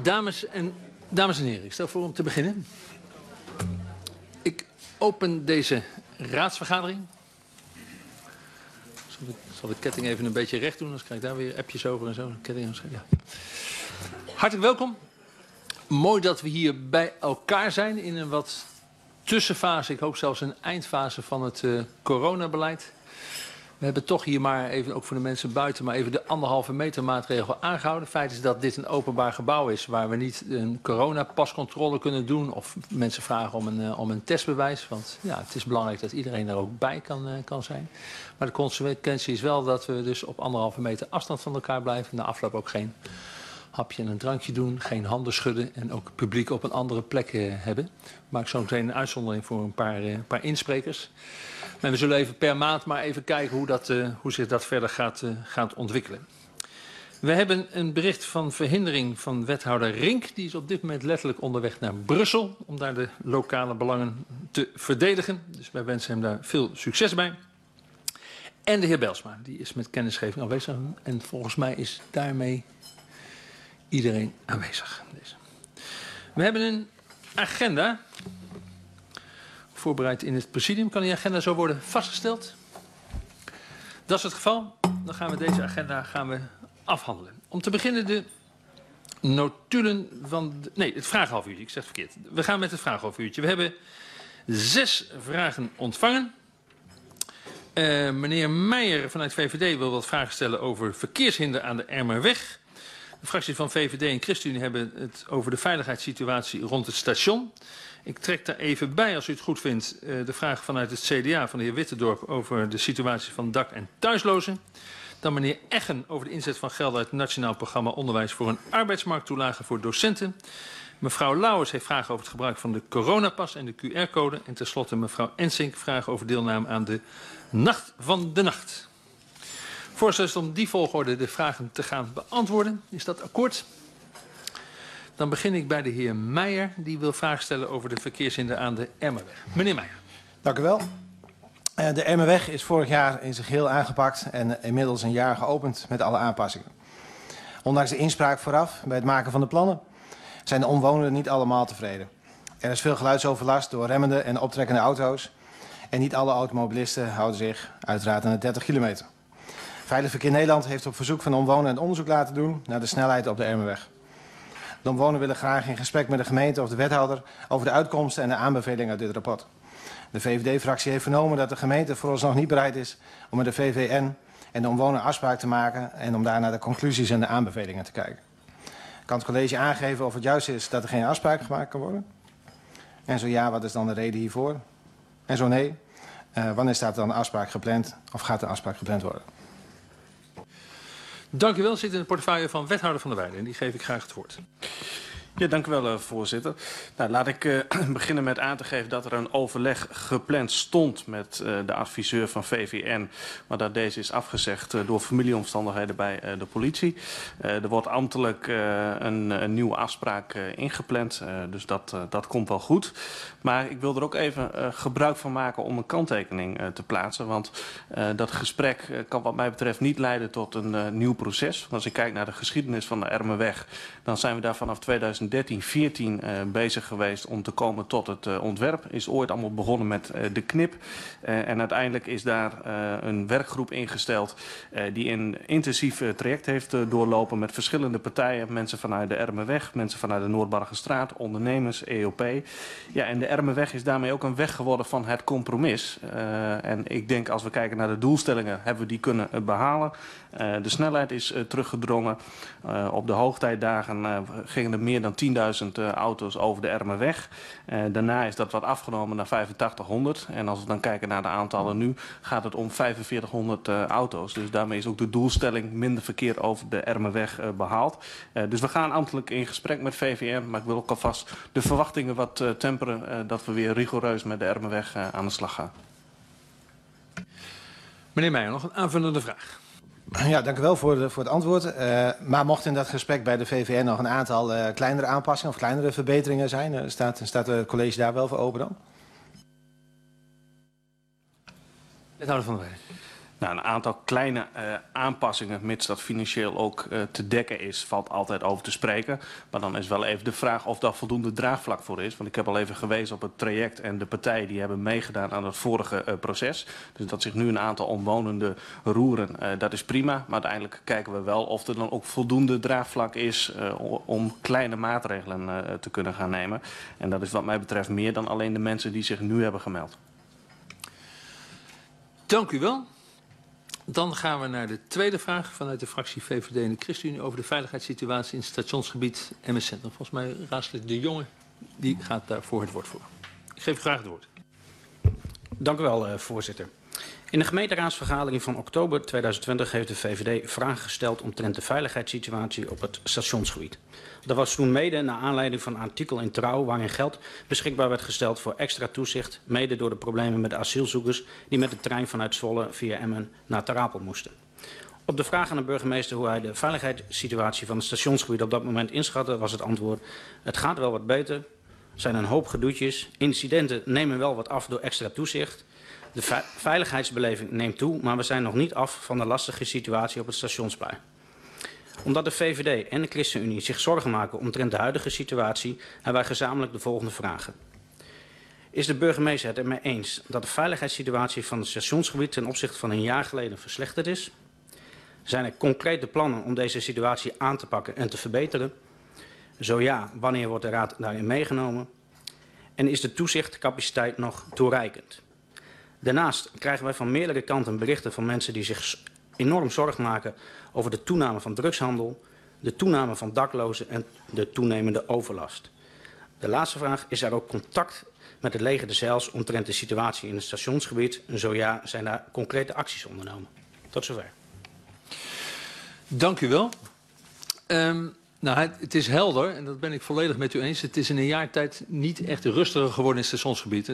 Dames en heren, ik stel voor om te beginnen. Ik open deze raadsvergadering. Zal de ketting even een beetje recht doen, anders krijg ik daar weer appjes over en zo. Ja. Hartelijk welkom. Mooi dat we hier bij elkaar zijn in een wat tussenfase, ik hoop zelfs een eindfase van het coronabeleid. We hebben toch hier maar even, ook voor de mensen buiten, maar even de 1,5 meter maatregel aangehouden. Het feit is dat dit een openbaar gebouw is waar we niet een coronapascontrole kunnen doen of mensen vragen om een testbewijs. Want ja, het is belangrijk dat iedereen er ook bij kan zijn. Maar de consequentie is wel dat we dus op 1,5 meter afstand van elkaar blijven. Na afloop ook geen hapje en een drankje doen, geen handen schudden en ook het publiek op een andere plek hebben. Ik maak zo meteen een uitzondering voor een paar insprekers. En we zullen even per maand maar even kijken hoe zich dat verder gaat ontwikkelen. We hebben een bericht van verhindering van wethouder Rink. Die is op dit moment letterlijk onderweg naar Brussel om daar de lokale belangen te verdedigen. Dus wij wensen hem daar veel succes bij. En de heer Belsma, die is met kennisgeving aanwezig. En volgens mij is daarmee iedereen aanwezig. We hebben een agenda voorbereid in het presidium. Kan die agenda zo worden vastgesteld? Dat is het geval. Dan gaan we deze agenda afhandelen. Om te beginnen de notulen van... het vragenhalfuurtje. Ik zeg het verkeerd. We gaan met het vragenhalfuurtje. We hebben 6 vragen ontvangen. Meneer Meijer vanuit VVD wil wat vragen stellen over verkeershinder aan de Ermerweg. De fracties van VVD en ChristenUnie hebben het over de veiligheidssituatie rond het station. Ik trek daar even bij, als u het goed vindt, de vraag vanuit het CDA van de heer Wittendorp over de situatie van dak- en thuislozen. Dan meneer Eggen over de inzet van geld uit het Nationaal Programma Onderwijs voor een arbeidsmarkttoelage voor docenten. Mevrouw Lauwers heeft vragen over het gebruik van de coronapas en de QR-code. En tenslotte mevrouw Ensink vragen over deelname aan de Nacht van de Nacht. Voorstel is om die volgorde de vragen te gaan beantwoorden. Is dat akkoord? Dan begin ik bij de heer Meijer. Die wil vragen stellen over de verkeershinder aan de Ermerweg. Meneer Meijer. Dank u wel. De Ermerweg is vorig jaar in zijn geheel aangepakt en inmiddels een jaar geopend met alle aanpassingen. Ondanks de inspraak vooraf bij het maken van de plannen zijn de omwonenden niet allemaal tevreden. Er is veel geluidsoverlast door remmende en optrekkende auto's. En niet alle automobilisten houden zich uiteraard aan de 30 kilometer. Veilig Verkeer Nederland heeft op verzoek van de omwonenden een onderzoek laten doen naar de snelheid op de Ermerweg. De omwonenden willen graag in gesprek met de gemeente of de wethouder over de uitkomsten en de aanbevelingen uit dit rapport. De VVD-fractie heeft vernomen dat de gemeente vooralsnog niet bereid is om met de VVN en de omwonenden afspraak te maken en om daar naar de conclusies en de aanbevelingen te kijken. Kan het college aangeven of het juist is dat er geen afspraak gemaakt kan worden? En zo ja, wat is dan de reden hiervoor? En zo nee, wanneer staat dan een afspraak gepland of gaat de afspraak gepland worden? Dank u wel. Zit in de portefeuille van wethouder Van der Weijden. En die geef ik graag het woord. Ja, dank u wel, voorzitter. Nou, laat ik beginnen met aan te geven dat er een overleg gepland stond met de adviseur van VVN. Maar dat deze is afgezegd door familieomstandigheden bij de politie. Er wordt ambtelijk een nieuwe afspraak ingepland. Dus dat komt wel goed. Maar ik wil er ook even gebruik van maken om een kanttekening te plaatsen. Want dat gesprek kan wat mij betreft niet leiden tot een nieuw proces. Als ik kijk naar de geschiedenis van de Ermerweg, dan zijn we daar vanaf 2013-14 bezig geweest om te komen tot het ontwerp. Is ooit allemaal begonnen met de knip. En uiteindelijk is daar een werkgroep ingesteld die een intensief traject heeft doorlopen met verschillende partijen. Mensen vanuit de Ermerweg, mensen vanuit de Noordbargenstraat, ondernemers, EOP. Ja, en de Ermerweg is daarmee ook een weg geworden van het compromis. En ik denk als we kijken naar de doelstellingen hebben we die kunnen behalen. De snelheid is teruggedrongen. Op de hoogtijdagen gingen er meer dan 10.000 auto's over de Ermerweg. Daarna is dat wat afgenomen naar 8500. En als we dan kijken naar de aantallen nu, gaat het om 4500 auto's. Dus daarmee is ook de doelstelling minder verkeer over de Ermerweg behaald. Dus we gaan ambtelijk in gesprek met VVN. Maar ik wil ook alvast de verwachtingen wat temperen dat we weer rigoureus met de Ermerweg aan de slag gaan. Meneer Meijer, nog een aanvullende vraag. Ja, dank u wel voor het antwoord. Maar mocht in dat gesprek bij de VVN nog een aantal kleinere aanpassingen of kleinere verbeteringen zijn, staat het college daar wel voor open dan? Wethouder Van der Weijden. Nou, een aantal kleine aanpassingen, mits dat financieel ook te dekken is, valt altijd over te spreken. Maar dan is wel even de vraag of daar voldoende draagvlak voor is. Want ik heb al even gewezen op het traject en de partijen die hebben meegedaan aan het vorige proces. Dus dat zich nu een aantal omwonenden roeren, dat is prima. Maar uiteindelijk kijken we wel of er dan ook voldoende draagvlak is om kleine maatregelen te kunnen gaan nemen. En dat is wat mij betreft meer dan alleen de mensen die zich nu hebben gemeld. Dank u wel. Dan gaan we naar de tweede vraag vanuit de fractie VVD en de ChristenUnie over de veiligheidssituatie in het stationsgebied Emmen Centrum. Volgens mij raadslid De Jonge, die gaat daarvoor het woord voeren. Ik geef u graag het woord. Dank u wel, voorzitter. In de gemeenteraadsvergadering van oktober 2020 heeft de VVD vragen gesteld omtrent de veiligheidssituatie op het stationsgebied. Dat was toen mede naar aanleiding van een artikel in Trouw waarin geld beschikbaar werd gesteld voor extra toezicht, mede door de problemen met de asielzoekers die met de trein vanuit Zwolle via Emmen naar Ter Apel moesten. Op de vraag aan de burgemeester hoe hij de veiligheidssituatie van het stationsgebied op dat moment inschatte, was het antwoord: het gaat wel wat beter, er zijn een hoop gedoetjes, incidenten nemen wel wat af door extra toezicht. De veiligheidsbeleving neemt toe, maar we zijn nog niet af van de lastige situatie op het stationsplein. Omdat de VVD en de ChristenUnie zich zorgen maken omtrent de huidige situatie, hebben wij gezamenlijk de volgende vragen. Is de burgemeester het ermee eens dat de veiligheidssituatie van het stationsgebied ten opzichte van een jaar geleden verslechterd is? Zijn er concrete plannen om deze situatie aan te pakken en te verbeteren? Zo ja, wanneer wordt de Raad daarin meegenomen? En is de toezichtcapaciteit nog toereikend? Daarnaast krijgen wij van meerdere kanten berichten van mensen die zich enorm zorgen maken over de toename van drugshandel, de toename van daklozen en de toenemende overlast. De laatste vraag: is er ook contact met het leger de Zijls omtrent de situatie in het stationsgebied? En zo ja, zijn daar concrete acties ondernomen? Tot zover. Dank u wel. Nou, het is helder, en dat ben ik volledig met u eens. Het is in een jaar tijd niet echt rustiger geworden in het stationsgebied.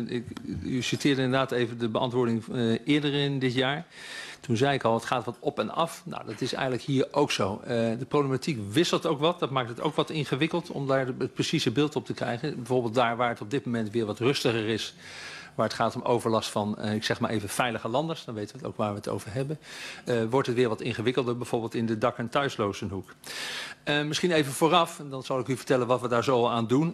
U citeerde inderdaad even de beantwoording eerder in dit jaar. Toen zei ik al, het gaat wat op en af. Nou, dat is eigenlijk hier ook zo. De problematiek wisselt ook wat. Dat maakt het ook wat ingewikkeld om daar het precieze beeld op te krijgen. Bijvoorbeeld daar waar het op dit moment weer wat rustiger is, waar het gaat om overlast van, ik zeg maar even, veilige landers. Dan weten we het ook waar we het over hebben. Wordt het weer wat ingewikkelder, bijvoorbeeld in de dak- en thuislozenhoek. Misschien even vooraf, en dan zal ik u vertellen wat we daar zo aan doen.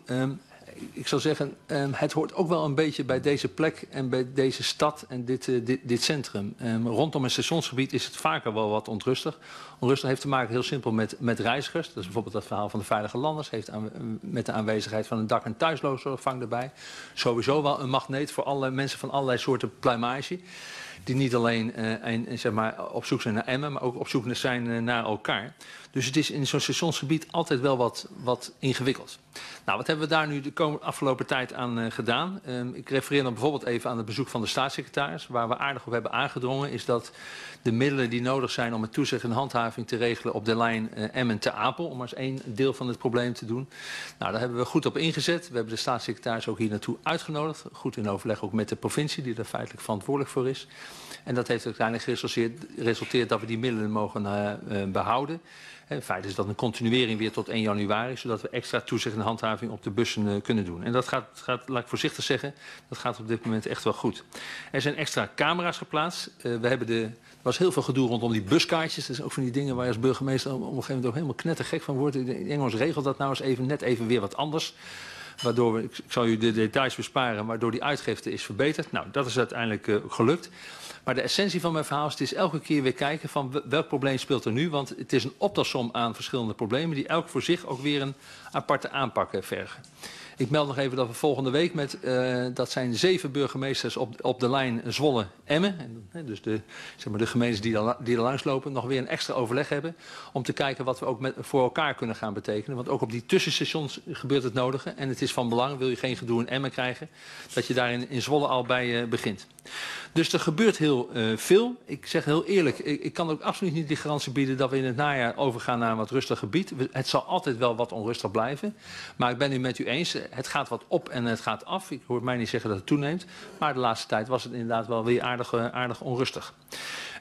Ik zou zeggen, het hoort ook wel een beetje bij deze plek en bij deze stad en dit centrum. Rondom een stationsgebied is het vaker wel wat onrustig. Onrustig heeft te maken heel simpel met reizigers. Dat is bijvoorbeeld dat verhaal van de veilige landers. Heeft met de aanwezigheid van een dak- en thuislozenopvang erbij. Sowieso wel een magneet voor alle mensen van allerlei soorten pluimage. Die niet alleen zeg maar, op zoek zijn naar Emmen, maar ook op zoek zijn naar elkaar. Dus het is in zo'n stationsgebied altijd wel wat ingewikkeld. Nou, wat hebben we daar nu de afgelopen tijd aan gedaan? Ik refereer dan bijvoorbeeld even aan het bezoek van de staatssecretaris. Waar we aardig op hebben aangedrongen is dat de middelen die nodig zijn om het toezicht en handhaving te regelen op de lijn Emmen-Ter Apel, om maar eens één deel van het probleem te doen. Nou, daar hebben we goed op ingezet. We hebben de staatssecretaris ook hier naartoe uitgenodigd. Goed in overleg ook met de provincie, die er feitelijk verantwoordelijk voor is. En dat heeft uiteindelijk geresulteerd dat we die middelen mogen behouden. Het feit is dat een continuering weer tot 1 januari, zodat we extra toezicht en handhaving op de bussen kunnen doen. En dat gaat, laat ik voorzichtig zeggen, dat gaat op dit moment echt wel goed. Er zijn extra camera's geplaatst. Er was heel veel gedoe rondom die buskaartjes. Dat is ook van die dingen waar je als burgemeester op een gegeven moment ook helemaal knettergek van wordt. In Engels regelt dat nou eens net even weer wat anders. Waardoor ik zal u de details besparen, waardoor die uitgifte is verbeterd. Nou, dat is uiteindelijk gelukt. Maar de essentie van mijn verhaal is, het is elke keer weer kijken van welk probleem speelt er nu. Want het is een optelsom aan verschillende problemen die elk voor zich ook weer een aparte aanpak vergen. Ik meld nog even dat we volgende week dat zijn 7 burgemeesters op de lijn Zwolle-Emmen. Dus de gemeentes die er langs lopen, nog weer een extra overleg hebben. Om te kijken wat we ook voor elkaar kunnen gaan betekenen. Want ook op die tussenstations gebeurt het nodige. En het is van belang, wil je geen gedoe in Emmen krijgen, dat je daar in Zwolle al bij begint. Dus er gebeurt heel veel. Ik zeg heel eerlijk, ik kan ook absoluut niet die garantie bieden dat we in het najaar overgaan naar een wat rustig gebied. Het zal altijd wel wat onrustig blijven. Maar ik ben het met u eens. Het gaat wat op en het gaat af. Ik hoor mij niet zeggen dat het toeneemt. Maar de laatste tijd was het inderdaad wel weer aardig onrustig.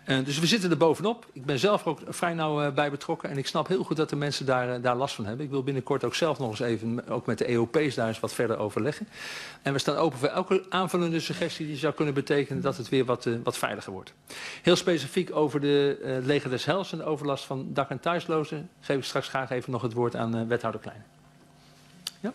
Dus we zitten er bovenop. Ik ben zelf ook vrij nauw bij betrokken. En ik snap heel goed dat de mensen daar last van hebben. Ik wil binnenkort ook zelf nog eens even, ook met de EOP's daar eens wat verder overleggen. En we staan open voor elke aanvullende suggestie die zou kunnen betekenen dat het weer wat veiliger wordt. Heel specifiek over de Leger des Heils en de overlast van dak- en thuislozen geef ik straks graag even nog het woord aan wethouder Kleine. Ja?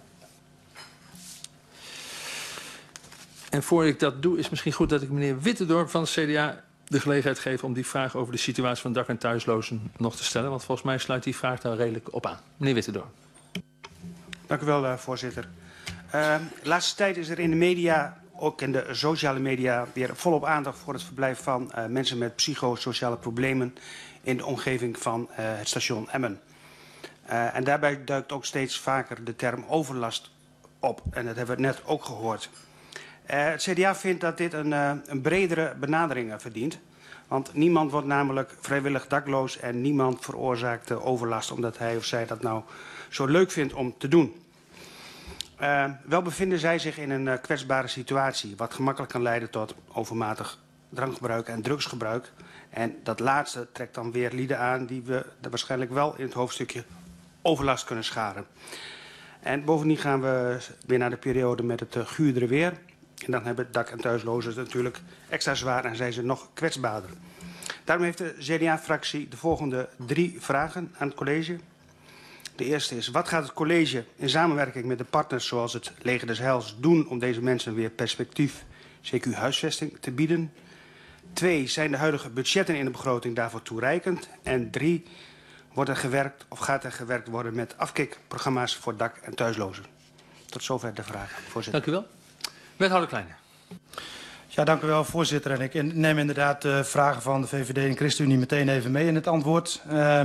En voor ik dat doe is misschien goed dat ik meneer Wittendorp van het CDA de gelegenheid geven om die vraag over de situatie van dak- en thuislozen nog te stellen. Want volgens mij sluit die vraag daar redelijk op aan. Meneer Wittendorp. Dank u wel, voorzitter. De laatste tijd is er in de media, ook in de sociale media, weer volop aandacht voor het verblijf van mensen met psychosociale problemen in de omgeving van het station Emmen. En daarbij duikt ook steeds vaker de term overlast op. En dat hebben we net ook gehoord. Het CDA vindt dat dit een bredere benadering verdient. Want niemand wordt namelijk vrijwillig dakloos en niemand veroorzaakt overlast omdat hij of zij dat nou zo leuk vindt om te doen. Wel bevinden zij zich in een kwetsbare situatie, wat gemakkelijk kan leiden tot overmatig drankgebruik en drugsgebruik. En dat laatste trekt dan weer lieden aan die we waarschijnlijk wel in het hoofdstukje overlast kunnen scharen. En bovendien gaan we weer naar de periode met het guurdere weer. En dan hebben dak- en thuislozen het natuurlijk extra zwaar en zijn ze nog kwetsbaarder. Daarom heeft de CDA-fractie de volgende 3 vragen aan het college. De eerste is, wat gaat het college in samenwerking met de partners zoals het Leger des Heils doen om deze mensen weer perspectief, CQ huisvesting, te bieden? 2, zijn de huidige budgetten in de begroting daarvoor toereikend? En 3, wordt er gewerkt of gaat er gewerkt worden met afkikprogramma's voor dak- en thuislozen? Tot zover de vraag, voorzitter. Dank u wel. Wethouder Kleine. Ja, dank u wel, voorzitter. En ik neem inderdaad de vragen van de VVD en ChristenUnie meteen even mee in het antwoord.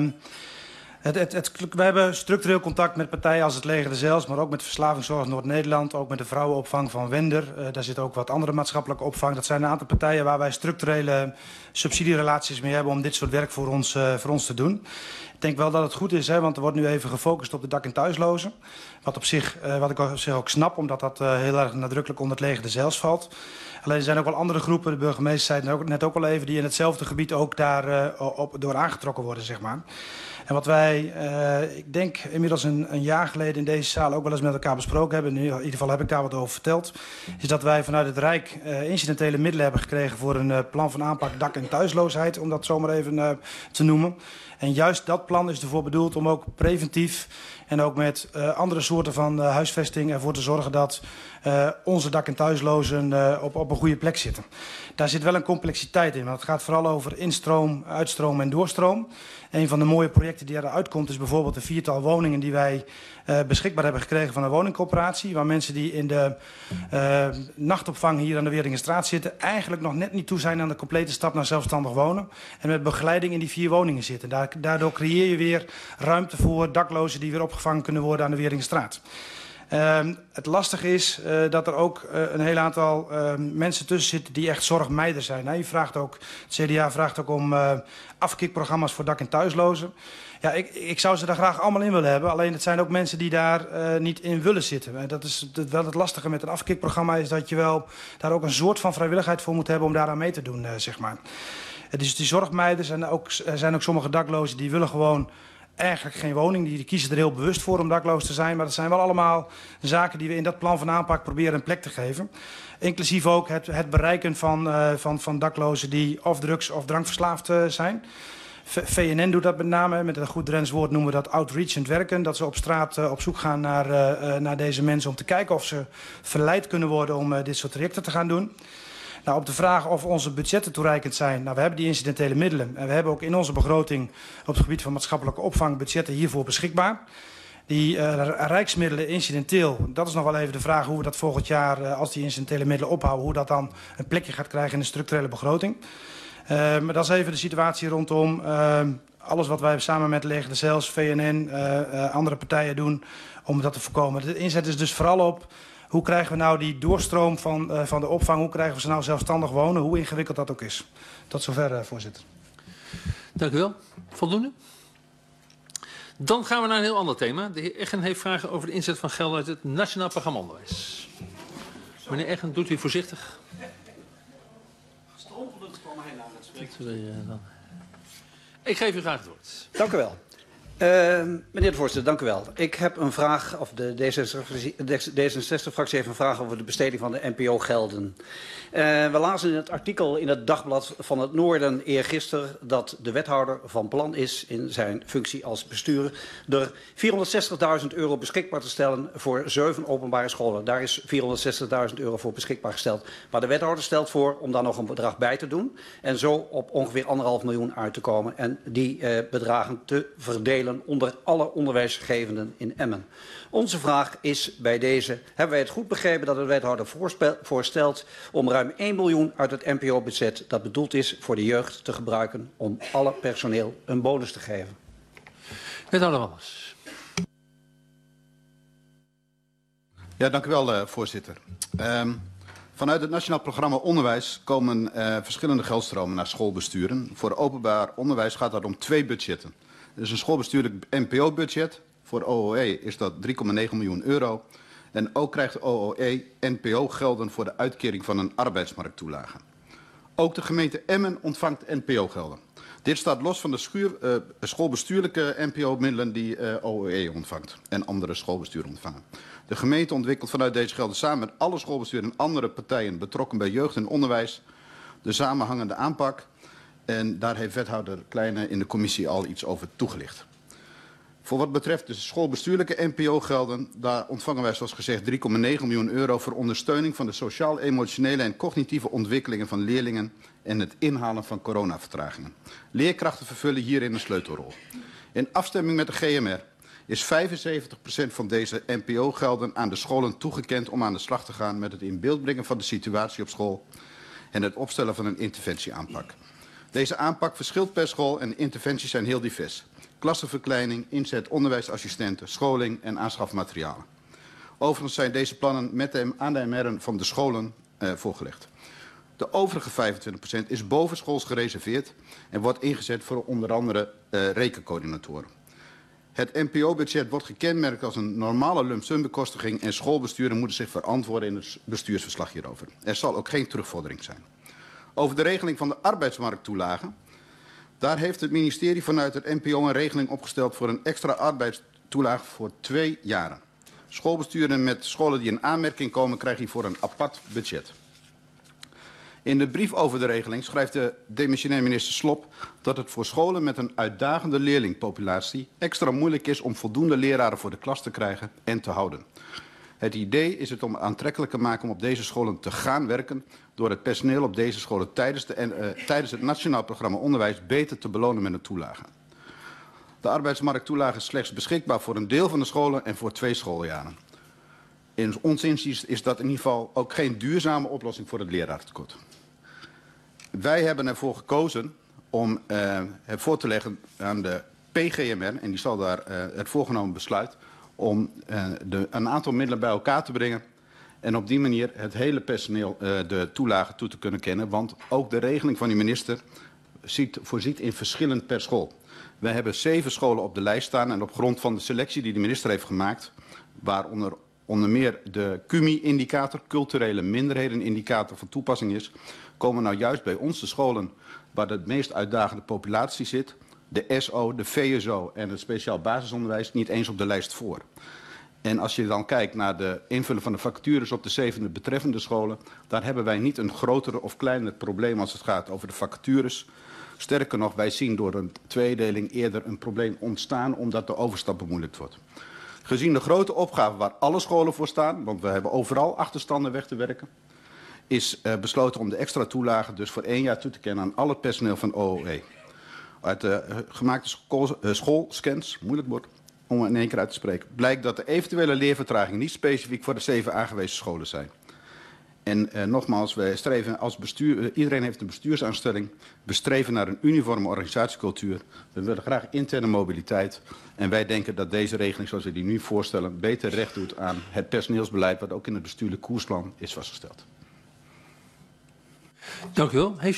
We hebben structureel contact met partijen als het Leger des Heils, maar ook met Verslavingszorg Noord-Nederland, ook met de vrouwenopvang van Wender. Daar zit ook wat andere maatschappelijke opvang. Dat zijn een aantal partijen waar wij structurele subsidierelaties mee hebben om dit soort werk voor ons te doen. Ik denk wel dat het goed is, want er wordt nu even gefocust op de dak- en thuislozen. Wat ik op zich ook snap, omdat dat heel erg nadrukkelijk onder het Leger des Heils valt. Alleen er zijn ook wel andere groepen, de burgemeester zei het net ook al even, die in hetzelfde gebied ook daar door aangetrokken worden, zeg maar. En wat wij, ik denk inmiddels een jaar geleden in deze zaal ook wel eens met elkaar besproken hebben, in ieder geval heb ik daar wat over verteld, is dat wij vanuit het Rijk incidentele middelen hebben gekregen voor een plan van aanpak dak- en thuisloosheid, om dat zomaar even te noemen. En juist dat plan is ervoor bedoeld om ook preventief en ook met andere soorten van huisvesting ervoor te zorgen dat onze dak- en thuislozen op een goede plek zitten. Daar zit wel een complexiteit in, want het gaat vooral over instroom, uitstroom en doorstroom. Een van de mooie projecten die eruit komt is bijvoorbeeld een 4-tal woningen die wij beschikbaar hebben gekregen van een woningcorporatie. Waar mensen die in de nachtopvang hier aan de Weeringenstraat zitten eigenlijk nog net niet toe zijn aan de complete stap naar zelfstandig wonen. En met begeleiding in die 4 woningen zitten. Daardoor creëer je weer ruimte voor daklozen die weer opgevangen kunnen worden aan de Weeringenstraat. Het lastige is dat er ook een heel aantal mensen tussen zitten die echt zorgmijder zijn. Je vraagt ook, het CDA vraagt ook om afkikprogramma's voor dak- en thuislozen. Ja, ik zou ze daar graag allemaal in willen hebben. Alleen het zijn ook mensen die daar niet in willen zitten. Dat is wel het lastige met een afkikprogramma, is dat je wel daar ook een soort van vrijwilligheid voor moet hebben om daaraan mee te doen, zeg maar. Dus die zorgmeiders en er zijn ook sommige daklozen die willen gewoon eigenlijk geen woning. Die kiezen er heel bewust voor om dakloos te zijn. Maar dat zijn wel allemaal zaken die we in dat plan van aanpak proberen een plek te geven. Inclusief ook het bereiken van daklozen die of drugs of drankverslaafd zijn. VNN doet dat met name. Met een goed Drents woord noemen we dat outreachend werken. Dat ze op straat op zoek gaan naar deze mensen om te kijken of ze verleid kunnen worden om dit soort trajecten te gaan doen. Nou, op de vraag of onze budgetten toereikend zijn. Nou, we hebben die incidentele middelen. En we hebben ook in onze begroting op het gebied van maatschappelijke opvang budgetten hiervoor beschikbaar. Die rijksmiddelen incidenteel, dat is nog wel even de vraag hoe we dat volgend jaar, als die incidentele middelen ophouden, hoe dat dan een plekje gaat krijgen in de structurele begroting. Maar dat is even de situatie rondom alles wat wij samen met Leger des Heils, VNN, andere partijen doen om dat te voorkomen. De inzet is dus vooral op hoe krijgen we nou die doorstroom van de opvang, hoe krijgen we ze nou zelfstandig wonen, hoe ingewikkeld dat ook is. Tot zover, voorzitter. Dank u wel. Voldoende? Dan gaan we naar een heel ander thema. De heer Eggen heeft vragen over de inzet van geld uit het Nationaal Programma Onderwijs. Meneer Eggen, doet u voorzichtig. Ik geef u graag het woord. Dank u wel. Meneer de voorzitter, dank u wel. Ik heb een vraag, of de D66-fractie heeft een vraag over de besteding van de NPO-gelden. We lazen in het artikel in het Dagblad van het Noorden eergisteren dat de wethouder van plan is in zijn functie als bestuurder er €460.000 beschikbaar te stellen voor 7 openbare scholen. Daar is €460.000 voor beschikbaar gesteld. Maar de wethouder stelt voor om daar nog een bedrag bij te doen en zo op ongeveer 1,5 miljoen uit te komen en die bedragen te verdelen onder alle onderwijsgevenden in Emmen. Onze vraag is bij deze, hebben wij het goed begrepen dat de wethouder voorstelt om ruim 1 miljoen uit het NPO-budget dat bedoeld is voor de jeugd te gebruiken om alle personeel een bonus te geven? Wethouder Wammers. Ja, dank u wel, voorzitter. Vanuit het Nationaal Programma Onderwijs komen verschillende geldstromen naar schoolbesturen. Voor openbaar onderwijs gaat het om 2 budgetten. Er is een schoolbestuurlijk NPO-budget. Voor OOE is dat €3,9 miljoen. En ook krijgt de OOE NPO-gelden voor de uitkering van een arbeidsmarkttoelage. Ook de gemeente Emmen ontvangt NPO-gelden. Dit staat los van de schoolbestuurlijke NPO-middelen die OOE ontvangt en andere schoolbesturen ontvangen. De gemeente ontwikkelt vanuit deze gelden samen met alle schoolbesturen en andere partijen betrokken bij jeugd en onderwijs de samenhangende aanpak. En daar heeft wethouder Kleine in de commissie al iets over toegelicht. Voor wat betreft de schoolbestuurlijke NPO-gelden, daar ontvangen wij zoals gezegd €3,9 miljoen voor ondersteuning van de sociaal-emotionele en cognitieve ontwikkelingen van leerlingen en het inhalen van coronavertragingen. Leerkrachten vervullen hierin een sleutelrol. In afstemming met de GMR is 75% van deze NPO-gelden aan de scholen toegekend om aan de slag te gaan met het in beeld brengen van de situatie op school en het opstellen van een interventieaanpak. Deze aanpak verschilt per school en de interventies zijn heel divers. Klassenverkleining, inzet onderwijsassistenten, scholing en aanschafmaterialen. Overigens zijn deze plannen aan de MR'en van de scholen voorgelegd. De overige 25% is bovenschools gereserveerd en wordt ingezet voor onder andere rekencoördinatoren. Het NPO-budget wordt gekenmerkt als een normale lump-sum bekostiging en schoolbesturen moeten zich verantwoorden in het bestuursverslag hierover. Er zal ook geen terugvordering zijn. Over de regeling van de arbeidsmarkttoelage. Daar heeft het ministerie vanuit het NPO een regeling opgesteld voor een extra arbeidstoelage voor 2 jaren. Schoolbesturen met scholen die in aanmerking komen krijgen hiervoor een apart budget. In de brief over de regeling schrijft de demissionair minister Slop dat het voor scholen met een uitdagende leerlingpopulatie extra moeilijk is om voldoende leraren voor de klas te krijgen en te houden. Het idee is het om aantrekkelijk te maken om op deze scholen te gaan werken door het personeel op deze scholen tijdens het Nationaal Programma Onderwijs beter te belonen met een toelage. De arbeidsmarkttoelage is slechts beschikbaar voor een deel van de scholen en voor 2 schooljaren. In ons inziens is dat in ieder geval ook geen duurzame oplossing voor het leraartekort. Wij hebben ervoor gekozen om het voor te leggen aan de PGMR, en die zal daar het voorgenomen besluit, om een aantal middelen bij elkaar te brengen en op die manier het hele personeel de toelage toe te kunnen kennen. Want ook de regeling van de minister voorziet in verschillen per school. Wij hebben 7 scholen op de lijst staan en op grond van de selectie die de minister heeft gemaakt, waaronder onder meer de CUMI-indicator, culturele minderheden-indicator van toepassing is, komen nou juist bij ons de scholen waar de meest uitdagende populatie zit, de SO, de VSO en het speciaal basisonderwijs niet eens op de lijst voor. En als je dan kijkt naar de invullen van de vacatures op de 7 betreffende scholen, daar hebben wij niet een groter of kleiner probleem als het gaat over de vacatures. Sterker nog, wij zien door een tweedeling eerder een probleem ontstaan omdat de overstap bemoeilijkt wordt. Gezien de grote opgave waar alle scholen voor staan, want we hebben overal achterstanden weg te werken, is besloten om de extra toelage dus voor 1 jaar toe te kennen aan al het personeel van OOE. Uit de gemaakte schoolscans, moeilijk woord om in 1 keer uit te spreken, blijkt dat de eventuele leervertragingen niet specifiek voor de 7 aangewezen scholen zijn. En nogmaals, wij streven als bestuur, iedereen heeft een bestuursaanstelling. We streven naar een uniforme organisatiecultuur. We willen graag interne mobiliteit. En wij denken dat deze regeling zoals we die nu voorstellen beter recht doet aan het personeelsbeleid wat ook in het bestuurlijk koersplan is vastgesteld. Dank u wel. Heeft u nog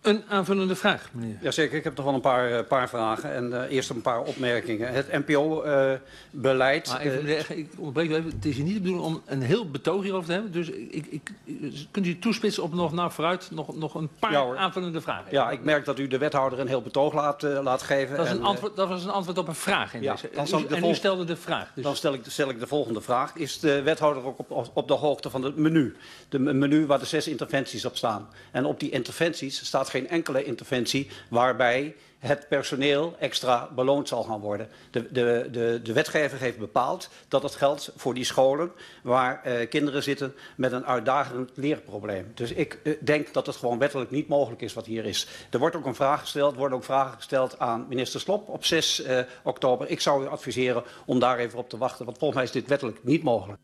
een aanvullende vraag, meneer. Jazeker, ik heb toch wel een paar vragen. En eerst een paar opmerkingen. Het NPO-beleid... Maar even, ik onderbreek u even. Het is hier niet de bedoeling om een heel betoog hierover te hebben. Dus kunt u toespitsen op vooruit nog een paar aanvullende vragen? Ja, ik merk dat u de wethouder een heel betoog laat geven. Dat was een antwoord op een vraag in deze. En u stelde de vraag. Dus. Dan stel ik de volgende vraag. Is de wethouder ook op de hoogte van het menu? De menu waar de 6 interventies op staan. En op die interventies staat geen enkele interventie waarbij het personeel extra beloond zal gaan worden. De wetgever heeft bepaald dat het geldt voor die scholen waar kinderen zitten met een uitdagend leerprobleem. Dus ik denk dat het gewoon wettelijk niet mogelijk is wat hier is. Er wordt ook een vraag gesteld, worden ook vragen gesteld aan minister Slop op 6 oktober. Ik zou u adviseren om daar even op te wachten, want volgens mij is dit wettelijk niet mogelijk.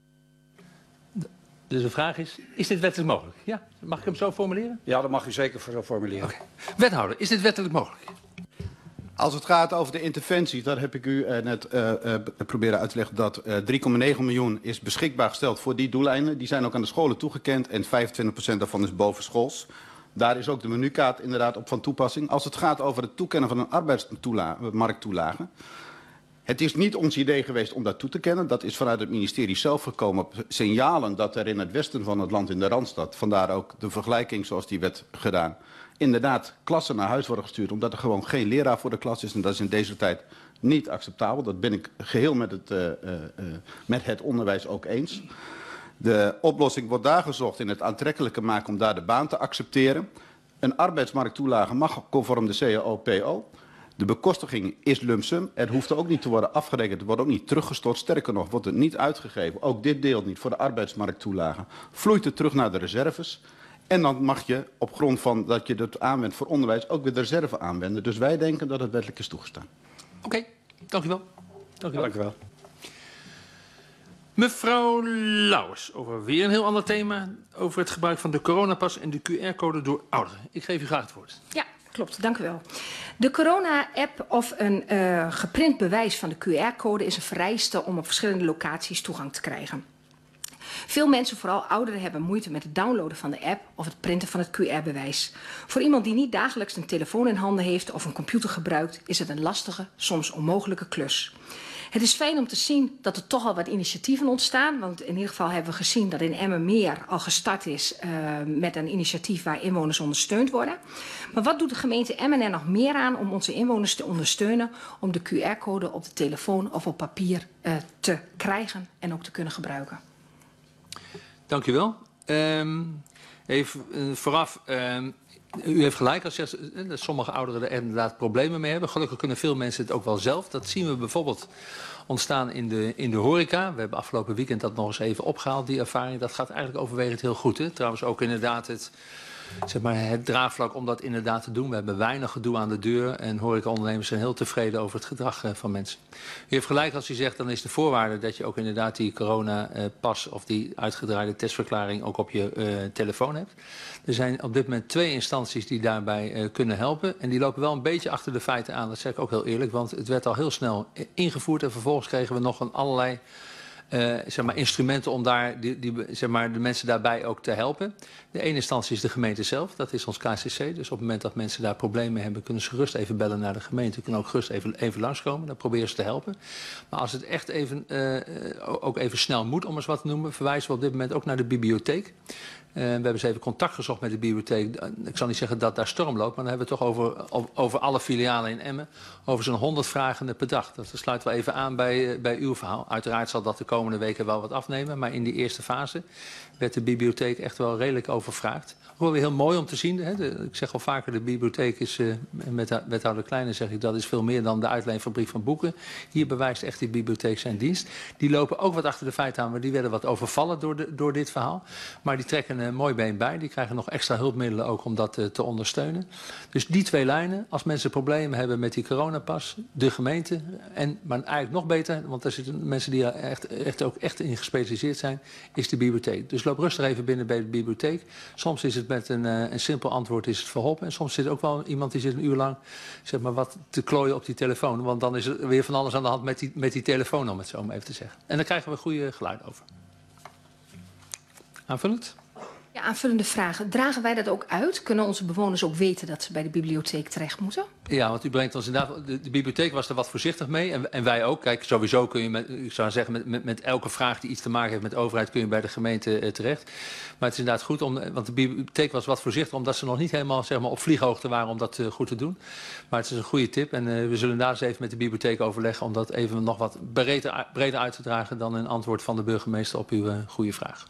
Dus de vraag is dit wettelijk mogelijk? Ja, mag ik hem zo formuleren? Ja, dat mag u zeker zo formuleren. Okay. Wethouder, is dit wettelijk mogelijk? Als het gaat over de interventies, daar heb ik u net proberen uit te leggen dat 3,9 miljoen is beschikbaar gesteld voor die doeleinden. Die zijn ook aan de scholen toegekend en 25% daarvan is bovenschools. Daar is ook de menukaart inderdaad op van toepassing. Als het gaat over het toekennen van een arbeidsmarkttoelage. Het is niet ons idee geweest om dat toe te kennen. Dat is vanuit het ministerie zelf gekomen op signalen dat er in het westen van het land, in de Randstad, vandaar ook de vergelijking zoals die werd gedaan, inderdaad klassen naar huis worden gestuurd omdat er gewoon geen leraar voor de klas is. En dat is in deze tijd niet acceptabel. Dat ben ik geheel met het onderwijs ook eens. De oplossing wordt daar gezocht in het aantrekkelijker maken om daar de baan te accepteren. Een arbeidsmarkttoelage mag conform de CAO-PO. De bekostiging is lump sum. Het hoeft er ook niet te worden afgerekend. Het wordt ook niet teruggestort. Sterker nog, wordt het niet uitgegeven. Ook dit deel niet voor de arbeidsmarkttoelage. Vloeit het terug naar de reserves. En dan mag je op grond van dat je het aanwendt voor onderwijs ook weer de reserve aanwenden. Dus wij denken dat het wettelijk is toegestaan. Oké, dank u wel. Dank u wel. Mevrouw Lauwers, over weer een heel ander thema. Over het gebruik van de coronapas en de QR-code door ouderen. Ik geef u graag het woord. Ja, klopt. Dank u wel. De corona-app of een geprint bewijs van de QR-code is een vereiste om op verschillende locaties toegang te krijgen. Veel mensen, vooral ouderen, hebben moeite met het downloaden van de app of het printen van het QR-bewijs. Voor iemand die niet dagelijks een telefoon in handen heeft of een computer gebruikt, is het een lastige, soms onmogelijke klus. Het is fijn om te zien dat er toch al wat initiatieven ontstaan. Want in ieder geval hebben we gezien dat in Emmermeer al gestart is met een initiatief waar inwoners ondersteund worden. Maar wat doet de gemeente Emmen er nog meer aan om onze inwoners te ondersteunen om de QR-code op de telefoon of op papier te krijgen en ook te kunnen gebruiken? Dank u wel. Even vooraf. U heeft gelijk als zegt dat sommige ouderen er inderdaad problemen mee hebben. Gelukkig kunnen veel mensen het ook wel zelf. Dat zien we bijvoorbeeld ontstaan in de horeca. We hebben afgelopen weekend dat nog eens even opgehaald, die ervaring. Dat gaat eigenlijk overwegend heel goed. Hè? Trouwens ook inderdaad het draagvlak om dat inderdaad te doen. We hebben weinig gedoe aan de deur en horecaondernemers zijn heel tevreden over het gedrag van mensen. U heeft gelijk als u zegt, dan is de voorwaarde dat je ook inderdaad die coronapas of die uitgedraaide testverklaring ook op je telefoon hebt. Er zijn op dit moment 2 instanties die daarbij kunnen helpen. En die lopen wel een beetje achter de feiten aan, dat zeg ik ook heel eerlijk. Want het werd al heel snel ingevoerd en vervolgens kregen we nog allerlei instrumenten om daar de mensen daarbij ook te helpen. De ene instantie is de gemeente zelf, dat is ons KCC. Dus op het moment dat mensen daar problemen hebben, kunnen ze gerust even bellen naar de gemeente. Kunnen ook gerust even langskomen, dan proberen ze te helpen. Maar als het echt ook even snel moet, om eens wat te noemen, verwijzen we op dit moment ook naar de bibliotheek. We hebben eens even contact gezocht met de bibliotheek. Ik zal niet zeggen dat daar storm loopt, maar dan hebben we het toch over alle filialen in Emmen. Over zo'n 100 vragenden per dag. Dat sluit wel even aan bij uw verhaal. Uiteraard zal dat de komende weken wel wat afnemen. Maar in die eerste fase werd de bibliotheek echt wel redelijk overvraagd. Ook wel weer heel mooi om te zien. Hè? Ik zeg al vaker, de bibliotheek is, met wethouder Kleine zeg ik, dat is veel meer dan de uitleenfabriek van boeken. Hier bewijst echt die bibliotheek zijn dienst. Die lopen ook wat achter de feiten aan, maar die werden wat overvallen door dit verhaal. Maar die trekken een mooi been bij. Die krijgen nog extra hulpmiddelen ook om dat te ondersteunen. Dus die 2 lijnen, als mensen problemen hebben met die coronapas, de gemeente, maar eigenlijk nog beter, want er zitten mensen die er echt in gespecialiseerd zijn, is de bibliotheek. Dus loop rustig even binnen bij de bibliotheek. Soms is het met een simpel antwoord is het verholpen. En soms zit ook wel iemand die zit een uur lang wat te klooien op die telefoon. Want dan is er weer van alles aan de hand met die telefoon, om het zo maar even te zeggen. En dan krijgen we goede geluid over. Aanvullend? Ja, aanvullende vragen. Dragen wij dat ook uit? Kunnen onze bewoners ook weten dat ze bij de bibliotheek terecht moeten? Ja, want u brengt ons inderdaad... De bibliotheek was er wat voorzichtig mee. En wij ook. Kijk, sowieso kun je, ik zou zeggen, met elke vraag die iets te maken heeft met de overheid, kun je bij de gemeente terecht. Maar het is inderdaad goed, want de bibliotheek was wat voorzichtig, omdat ze nog niet helemaal, zeg maar, op vlieghoogte waren om dat goed te doen. Maar het is een goede tip. En we zullen daar eens even met de bibliotheek overleggen om dat even nog wat breder uit te dragen dan een antwoord van de burgemeester op uw goede vraag.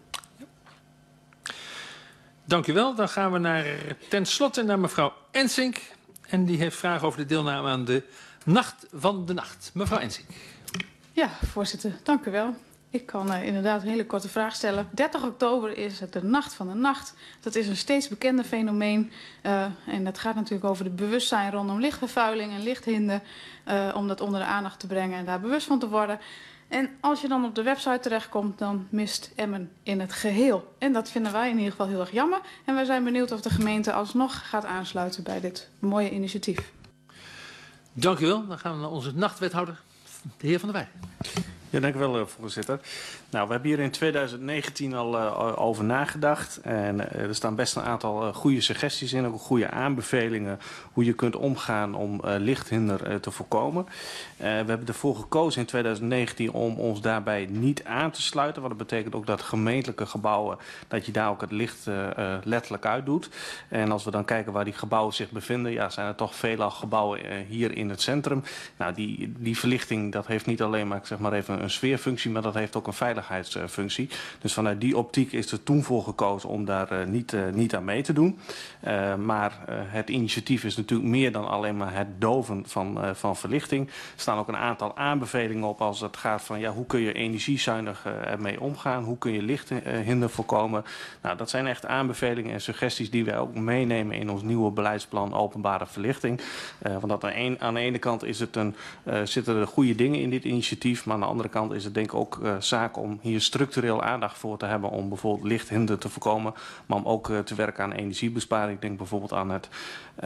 Dank u wel. Dan gaan we tenslotte naar mevrouw Ensink. En die heeft vragen over de deelname aan de Nacht van de Nacht. Mevrouw Ensink. Ja, voorzitter, dank u wel. Ik kan inderdaad een hele korte vraag stellen. 30 oktober is het de Nacht van de Nacht. Dat is een steeds bekender fenomeen. En dat gaat natuurlijk over het bewustzijn rondom lichtvervuiling en lichthinder. Om dat onder de aandacht te brengen en daar bewust van te worden. En als je dan op de website terechtkomt, dan mist Emmen in het geheel. En dat vinden wij in ieder geval heel erg jammer. En wij zijn benieuwd of de gemeente alsnog gaat aansluiten bij dit mooie initiatief. Dank u wel. Dan gaan we naar onze nachtwethouder, de heer Van der Weijden. Ja, dank u wel, voorzitter. Nou, we hebben hier in 2019 al over nagedacht. En er staan best een aantal goede suggesties in, ook goede aanbevelingen hoe je kunt omgaan om lichthinder te voorkomen. We hebben ervoor gekozen in 2019 om ons daarbij niet aan te sluiten. Want dat betekent ook dat gemeentelijke gebouwen, dat je daar ook het licht letterlijk uit doet. En als we dan kijken waar die gebouwen zich bevinden, ja, zijn er toch veelal gebouwen hier in het centrum. Nou, die verlichting, dat heeft niet alleen maar, ik zeg maar even, een sfeerfunctie, maar dat heeft ook een veiligheidsfunctie. Dus vanuit die optiek is er toen voor gekozen om daar niet aan mee te doen. Maar het initiatief is natuurlijk meer dan alleen maar het doven van verlichting. Er staan ook een aantal aanbevelingen op als het gaat van, ja, hoe kun je energiezuinig ermee omgaan? Hoe kun je lichthinder voorkomen? Nou, dat zijn echt aanbevelingen en suggesties die wij ook meenemen in ons nieuwe beleidsplan openbare verlichting. Want aan de ene kant is het zitten er goede dingen in dit initiatief, maar aan de andere kant is het denk ik ook zaak om hier structureel aandacht voor te hebben om bijvoorbeeld lichthinder te voorkomen, maar om ook te werken aan energiebesparing. Ik denk bijvoorbeeld aan het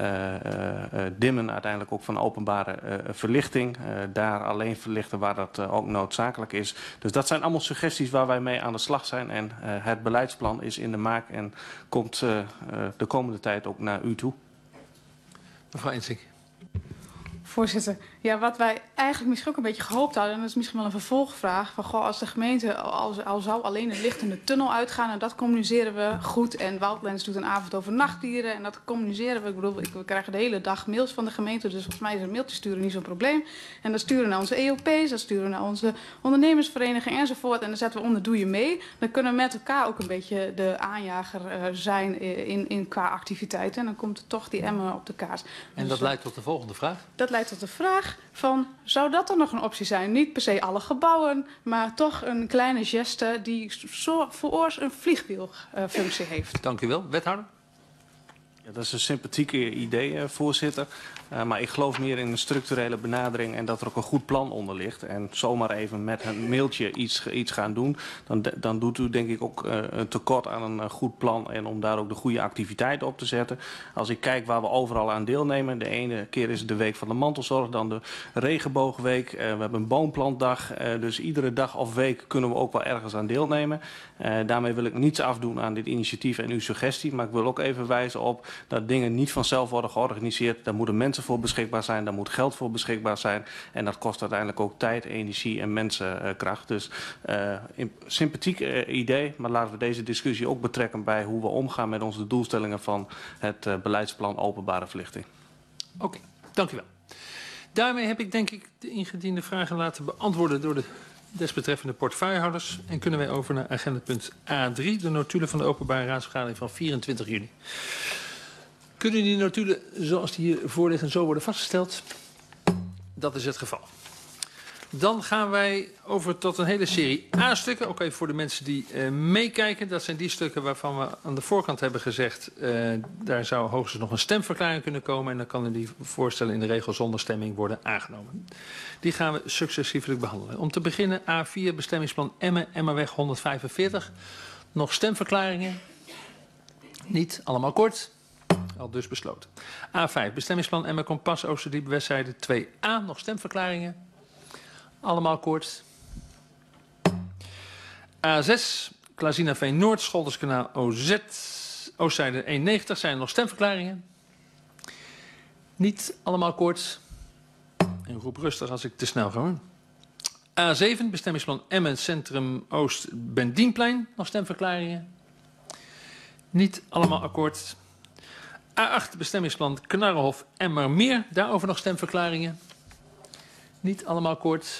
dimmen uiteindelijk ook van openbare verlichting. Daar alleen verlichten waar dat ook noodzakelijk is. Dus dat zijn allemaal suggesties waar wij mee aan de slag zijn en het beleidsplan is in de maak en komt de komende tijd ook naar u toe. Mevrouw Ensink. Voorzitter, ja, wat wij eigenlijk misschien ook een beetje gehoopt hadden, en dat is misschien wel een vervolgvraag, van goh, als de gemeente al zou alleen het licht in de tunnel uitgaan, en dat communiceren we goed, en Wildlands doet een avond over nachtdieren, en dat communiceren we, ik bedoel, we krijgen de hele dag mails van de gemeente, dus volgens mij is een mailtje sturen niet zo'n probleem. En dat sturen we naar onze EOP's, dat sturen we naar onze ondernemersvereniging enzovoort, en dan zetten we onder doe je mee. Dan kunnen we met elkaar ook een beetje de aanjager zijn in qua activiteiten, en dan komt er toch die Emmen op de kaart. En dus, dat leidt tot de volgende vraag. Dat leidt tot de vraag van, zou dat dan nog een optie zijn? Niet per se alle gebouwen, maar toch een kleine geste die voor een vliegwielfunctie heeft. Dank u wel. Wethouder? Ja, dat is een sympathieke idee, voorzitter. Maar ik geloof meer in een structurele benadering en dat er ook een goed plan onder ligt. En zomaar even met een mailtje iets gaan doen, dan doet u denk ik ook een tekort aan een goed plan en om daar ook de goede activiteiten op te zetten. Als ik kijk waar we overal aan deelnemen, de ene keer is het de week van de mantelzorg, dan de regenboogweek, we hebben een boomplantdag. Dus iedere dag of week kunnen we ook wel ergens aan deelnemen. Daarmee wil ik niets afdoen aan dit initiatief en uw suggestie, maar ik wil ook even wijzen op dat dingen niet vanzelf worden georganiseerd. Daar moeten mensen voor beschikbaar zijn, daar moet geld voor beschikbaar zijn. En dat kost uiteindelijk ook tijd, energie en mensenkracht. Dus een sympathiek idee, maar laten we deze discussie ook betrekken bij hoe we omgaan met onze doelstellingen van het beleidsplan openbare verlichting. Oké, dank u wel. Daarmee heb ik denk ik de ingediende vragen laten beantwoorden door de desbetreffende portefeuillehouders. En kunnen wij over naar agendapunt A3, de notulen van de openbare raadsvergadering van 24 juni. Kunnen die notulen zoals die hier voor liggen zo worden vastgesteld? Dat is het geval. Dan gaan wij over tot een hele serie A-stukken. Ook even voor de mensen die meekijken. Dat zijn die stukken waarvan we aan de voorkant hebben gezegd, daar zou hoogstens nog een stemverklaring kunnen komen. En dan kan die voorstellen in de regel zonder stemming worden aangenomen. Die gaan we successievelijk behandelen. Om te beginnen A4, bestemmingsplan Emmen, Emmerweg 145. Nog stemverklaringen? Niet, allemaal kort. Al dus besloten. A5, bestemmingsplan Emmen Kompas Oosterdiep Westzijde 2A. Nog stemverklaringen? Allemaal kort. A6, Klazinaveen Noord, Scholderskanaal OZ, Oostzijde 190. Zijn er nog stemverklaringen? Niet allemaal kort. En roep rustig als ik te snel ga. A7, bestemmingsplan Emmen, Centrum Oost, Bendienplein. Nog stemverklaringen? Niet allemaal akkoord. A8, bestemmingsplan Knarrenhof, Emmermeer. Daarover nog stemverklaringen? Niet allemaal akkoord.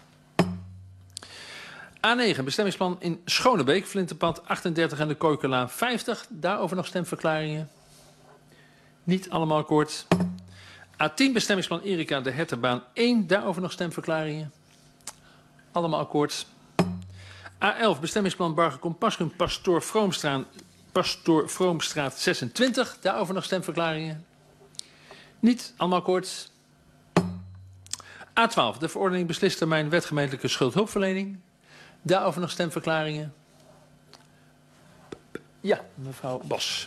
A9, bestemmingsplan in Schonebeek, Flinterpad 38 en de Kooikelaan 50. Daarover nog stemverklaringen? Niet allemaal akkoord. A10, bestemmingsplan Erika de Herterbaan 1. Daarover nog stemverklaringen? Allemaal akkoord. A11, bestemmingsplan Bargekom-Paskum, Pastoor Vroomstraat 26. Daarover nog stemverklaringen? Niet allemaal akkoord. A12, de verordening beslistermijn wetgemeentelijke schuldhulpverlening. Daarover nog stemverklaringen? Ja, mevrouw Bos.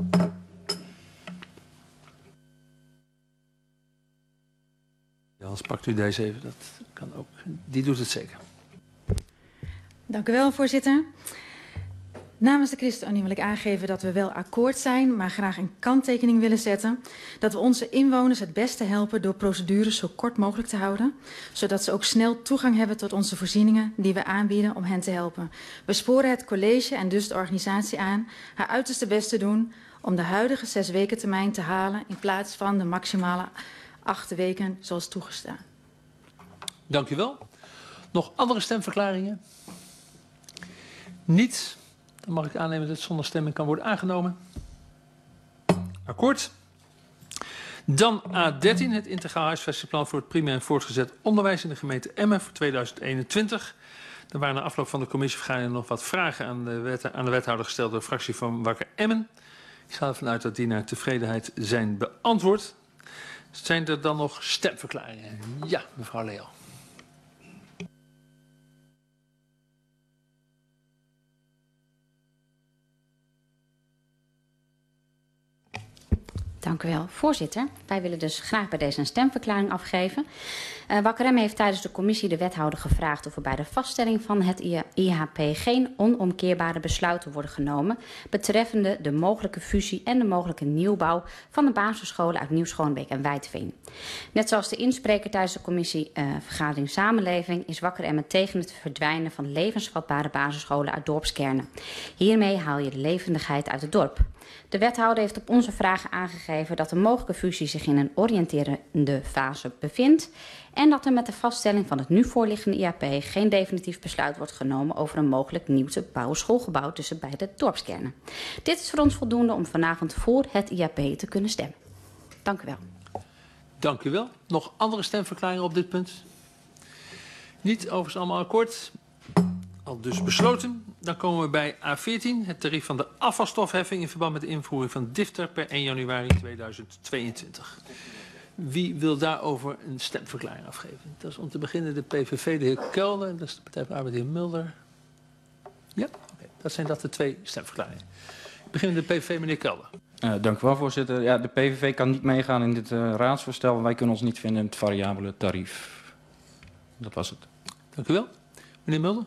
Anders pakt u deze even, dat kan ook. Die doet het zeker. Dank u wel, voorzitter. Namens de ChristenUnie wil ik aangeven dat we wel akkoord zijn, maar graag een kanttekening willen zetten. Dat we onze inwoners het beste helpen door procedures zo kort mogelijk te houden. Zodat ze ook snel toegang hebben tot onze voorzieningen die we aanbieden om hen te helpen. We sporen het college en dus de organisatie aan haar uiterste best te doen om de huidige 6 weken termijn te halen in plaats van de maximale 8 weken zoals toegestaan. Dank u wel. Nog andere stemverklaringen? Niet. Dan mag ik aannemen dat het zonder stemming kan worden aangenomen. Akkoord. Dan A13, het integraal huisvestingsplan voor het primair en voortgezet onderwijs in de gemeente Emmen voor 2021. Er waren na afloop van de commissievergadering nog wat vragen aan de wethouder gesteld door de fractie van Wakker Emmen. Ik ga ervan uit dat die naar tevredenheid zijn beantwoord. Zijn er dan nog stemverklaringen? Ja, mevrouw Leo. Dank u wel, voorzitter. Wij willen dus graag bij deze een stemverklaring afgeven. Wakker Emmen heeft tijdens de commissie de wethouder gevraagd of er bij de vaststelling van het IHP geen onomkeerbare besluiten worden genomen betreffende de mogelijke fusie en de mogelijke nieuwbouw van de basisscholen uit Nieuw-Schoonbeek en Wijdveen. Net zoals de inspreker tijdens de commissievergadering Samenleving is Wakker Emmen tegen het verdwijnen van levensvatbare basisscholen uit dorpskernen. Hiermee haal je de levendigheid uit het dorp. De wethouder heeft op onze vragen aangegeven dat de mogelijke fusie zich in een oriënterende fase bevindt en dat er met de vaststelling van het nu voorliggende IHP geen definitief besluit wordt genomen over een mogelijk nieuw te bouwen schoolgebouw tussen beide dorpskernen. Dit is voor ons voldoende om vanavond voor het IHP te kunnen stemmen. Dank u wel. Dank u wel. Nog andere stemverklaringen op dit punt? Niet, overigens allemaal akkoord. Al dus besloten. Dan komen we bij A14, het tarief van de afvalstofheffing in verband met de invoering van DIFTER per 1 januari 2022. Wie wil daarover een stemverklaring afgeven? Dat is om te beginnen de PVV, de heer Kelder. Dat is de Partij van de Arbeid, de heer Mulder. Ja, dat zijn de 2 stemverklaringen. Ik begin met de PVV, meneer Kelder. Dank u wel, voorzitter. Ja, de PVV kan niet meegaan in dit raadsvoorstel. Wij kunnen ons niet vinden in het variabele tarief. Dat was het. Dank u wel. Meneer Mulder.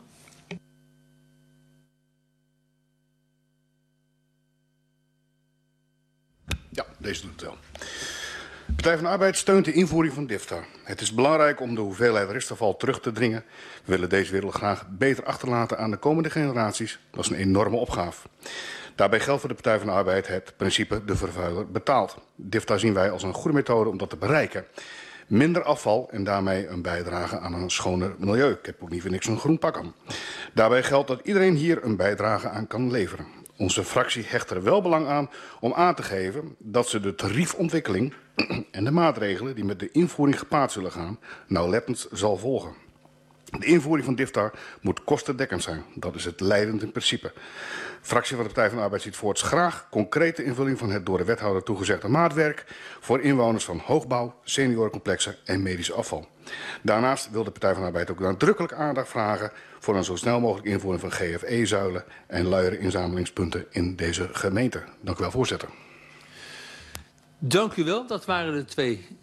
Ja, deze doet het wel. De Partij van de Arbeid steunt de invoering van DIFTER. Het is belangrijk om de hoeveelheid restafval terug te dringen. We willen deze wereld graag beter achterlaten aan de komende generaties. Dat is een enorme opgave. Daarbij geldt voor de Partij van de Arbeid het principe de vervuiler betaalt. DIFTER zien wij als een goede methode om dat te bereiken. Minder afval en daarmee een bijdrage aan een schoner milieu. Ik heb ook niet voor niks een groen pak aan. Daarbij geldt dat iedereen hier een bijdrage aan kan leveren. Onze fractie hecht er wel belang aan om aan te geven dat ze de tariefontwikkeling en de maatregelen die met de invoering gepaard zullen gaan nauwlettend zal volgen. De invoering van DIFTER moet kostendekkend zijn. Dat is het leidend in principe. De fractie van de Partij van de Arbeid ziet voorts graag concrete invulling van het door de wethouder toegezegde maatwerk voor inwoners van hoogbouw, seniorencomplexen en medisch afval. Daarnaast wil de Partij van de Arbeid ook nadrukkelijk aandacht vragen voor een zo snel mogelijk invoering van GFE-zuilen en luiere inzamelingspunten in deze gemeente. Dank u wel, voorzitter. Dank u wel. Dat waren de 2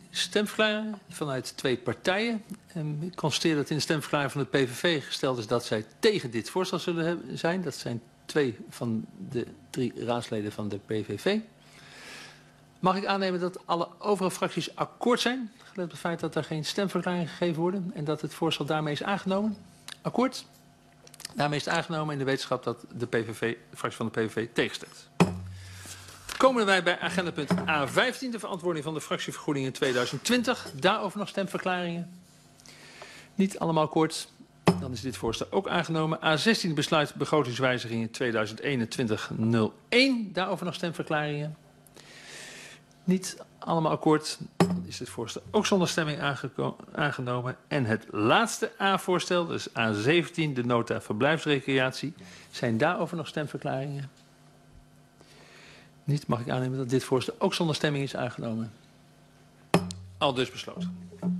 stemverklaringen vanuit 2 partijen. Ik constateer dat in de stemverklaring van de PVV gesteld is dat zij tegen dit voorstel zullen zijn. Dat zijn 2 van de 3 raadsleden van de PVV. Mag ik aannemen dat alle overige fracties akkoord zijn, gelet op het feit dat er geen stemverklaringen gegeven worden en dat het voorstel daarmee is aangenomen? Akkoord? Daarmee is het aangenomen in de wetenschap dat de fractie van de PVV tegenstemt. Komen wij bij agendapunt A15, de verantwoording van de fractievergoeding in 2020. Daarover nog stemverklaringen. Niet allemaal akkoord. Dan is dit voorstel ook aangenomen. A16, besluit begrotingswijziging in 2021-01. Daarover nog stemverklaringen. Niet allemaal akkoord. Dan is dit voorstel ook zonder stemming aangenomen. En het laatste A-voorstel, dus A17, de nota verblijfsrecreatie. Zijn daarover nog stemverklaringen? Niet, mag ik aannemen dat dit voorstel ook zonder stemming is aangenomen. Al dus besloten.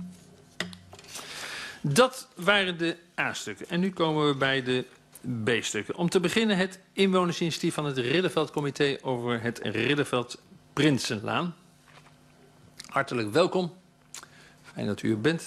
Dat waren de A-stukken. En nu komen we bij de B-stukken. Om te beginnen het inwonersinitiatief van het Ridderveldcomité over het Ridderveld Prinsenlaan. Hartelijk welkom. Fijn dat u er bent.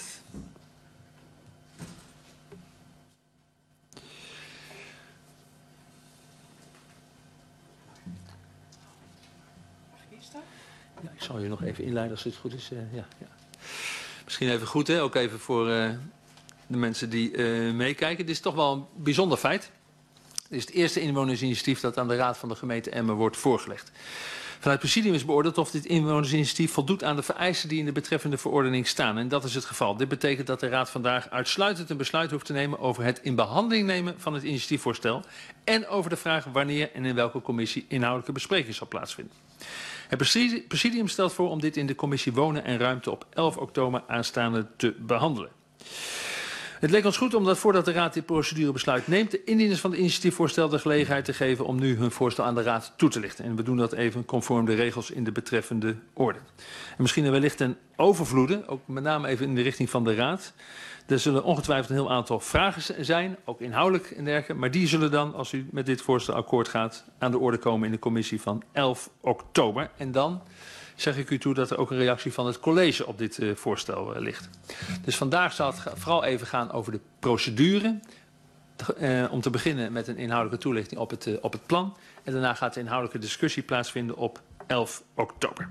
Ja, ik zal u nog even inleiden als het goed is. Ja. Misschien even goed, hè? Ook even voor de mensen die meekijken. Dit is toch wel een bijzonder feit. Dit is het eerste inwonersinitiatief dat aan de Raad van de gemeente Emmen wordt voorgelegd. Vanuit het presidium is beoordeeld of dit inwonersinitiatief voldoet aan de vereisten die in de betreffende verordening staan. En dat is het geval. Dit betekent dat de Raad vandaag uitsluitend een besluit hoeft te nemen over het in behandeling nemen van het initiatiefvoorstel en over de vraag wanneer en in welke commissie inhoudelijke bespreking zal plaatsvinden. Het presidium stelt voor om dit in de commissie Wonen en Ruimte op 11 oktober aanstaande te behandelen. Het leek ons goed om dat voordat de Raad dit procedurebesluit neemt, de indieners van het initiatiefvoorstel de gelegenheid te geven om nu hun voorstel aan de Raad toe te lichten. En we doen dat even conform de regels in de betreffende orde. En misschien wellicht een overvloede, ook met name even in de richting van de Raad. Er zullen ongetwijfeld een heel aantal vragen zijn, ook inhoudelijk en dergelijke. Maar die zullen dan, als u met dit voorstel akkoord gaat, aan de orde komen in de commissie van 11 oktober. En dan zeg ik u toe dat er ook een reactie van het college op dit voorstel ligt. Dus vandaag zal het vooral even gaan over de procedure. Om te beginnen met een inhoudelijke toelichting op het plan. En daarna gaat de inhoudelijke discussie plaatsvinden op 11 oktober.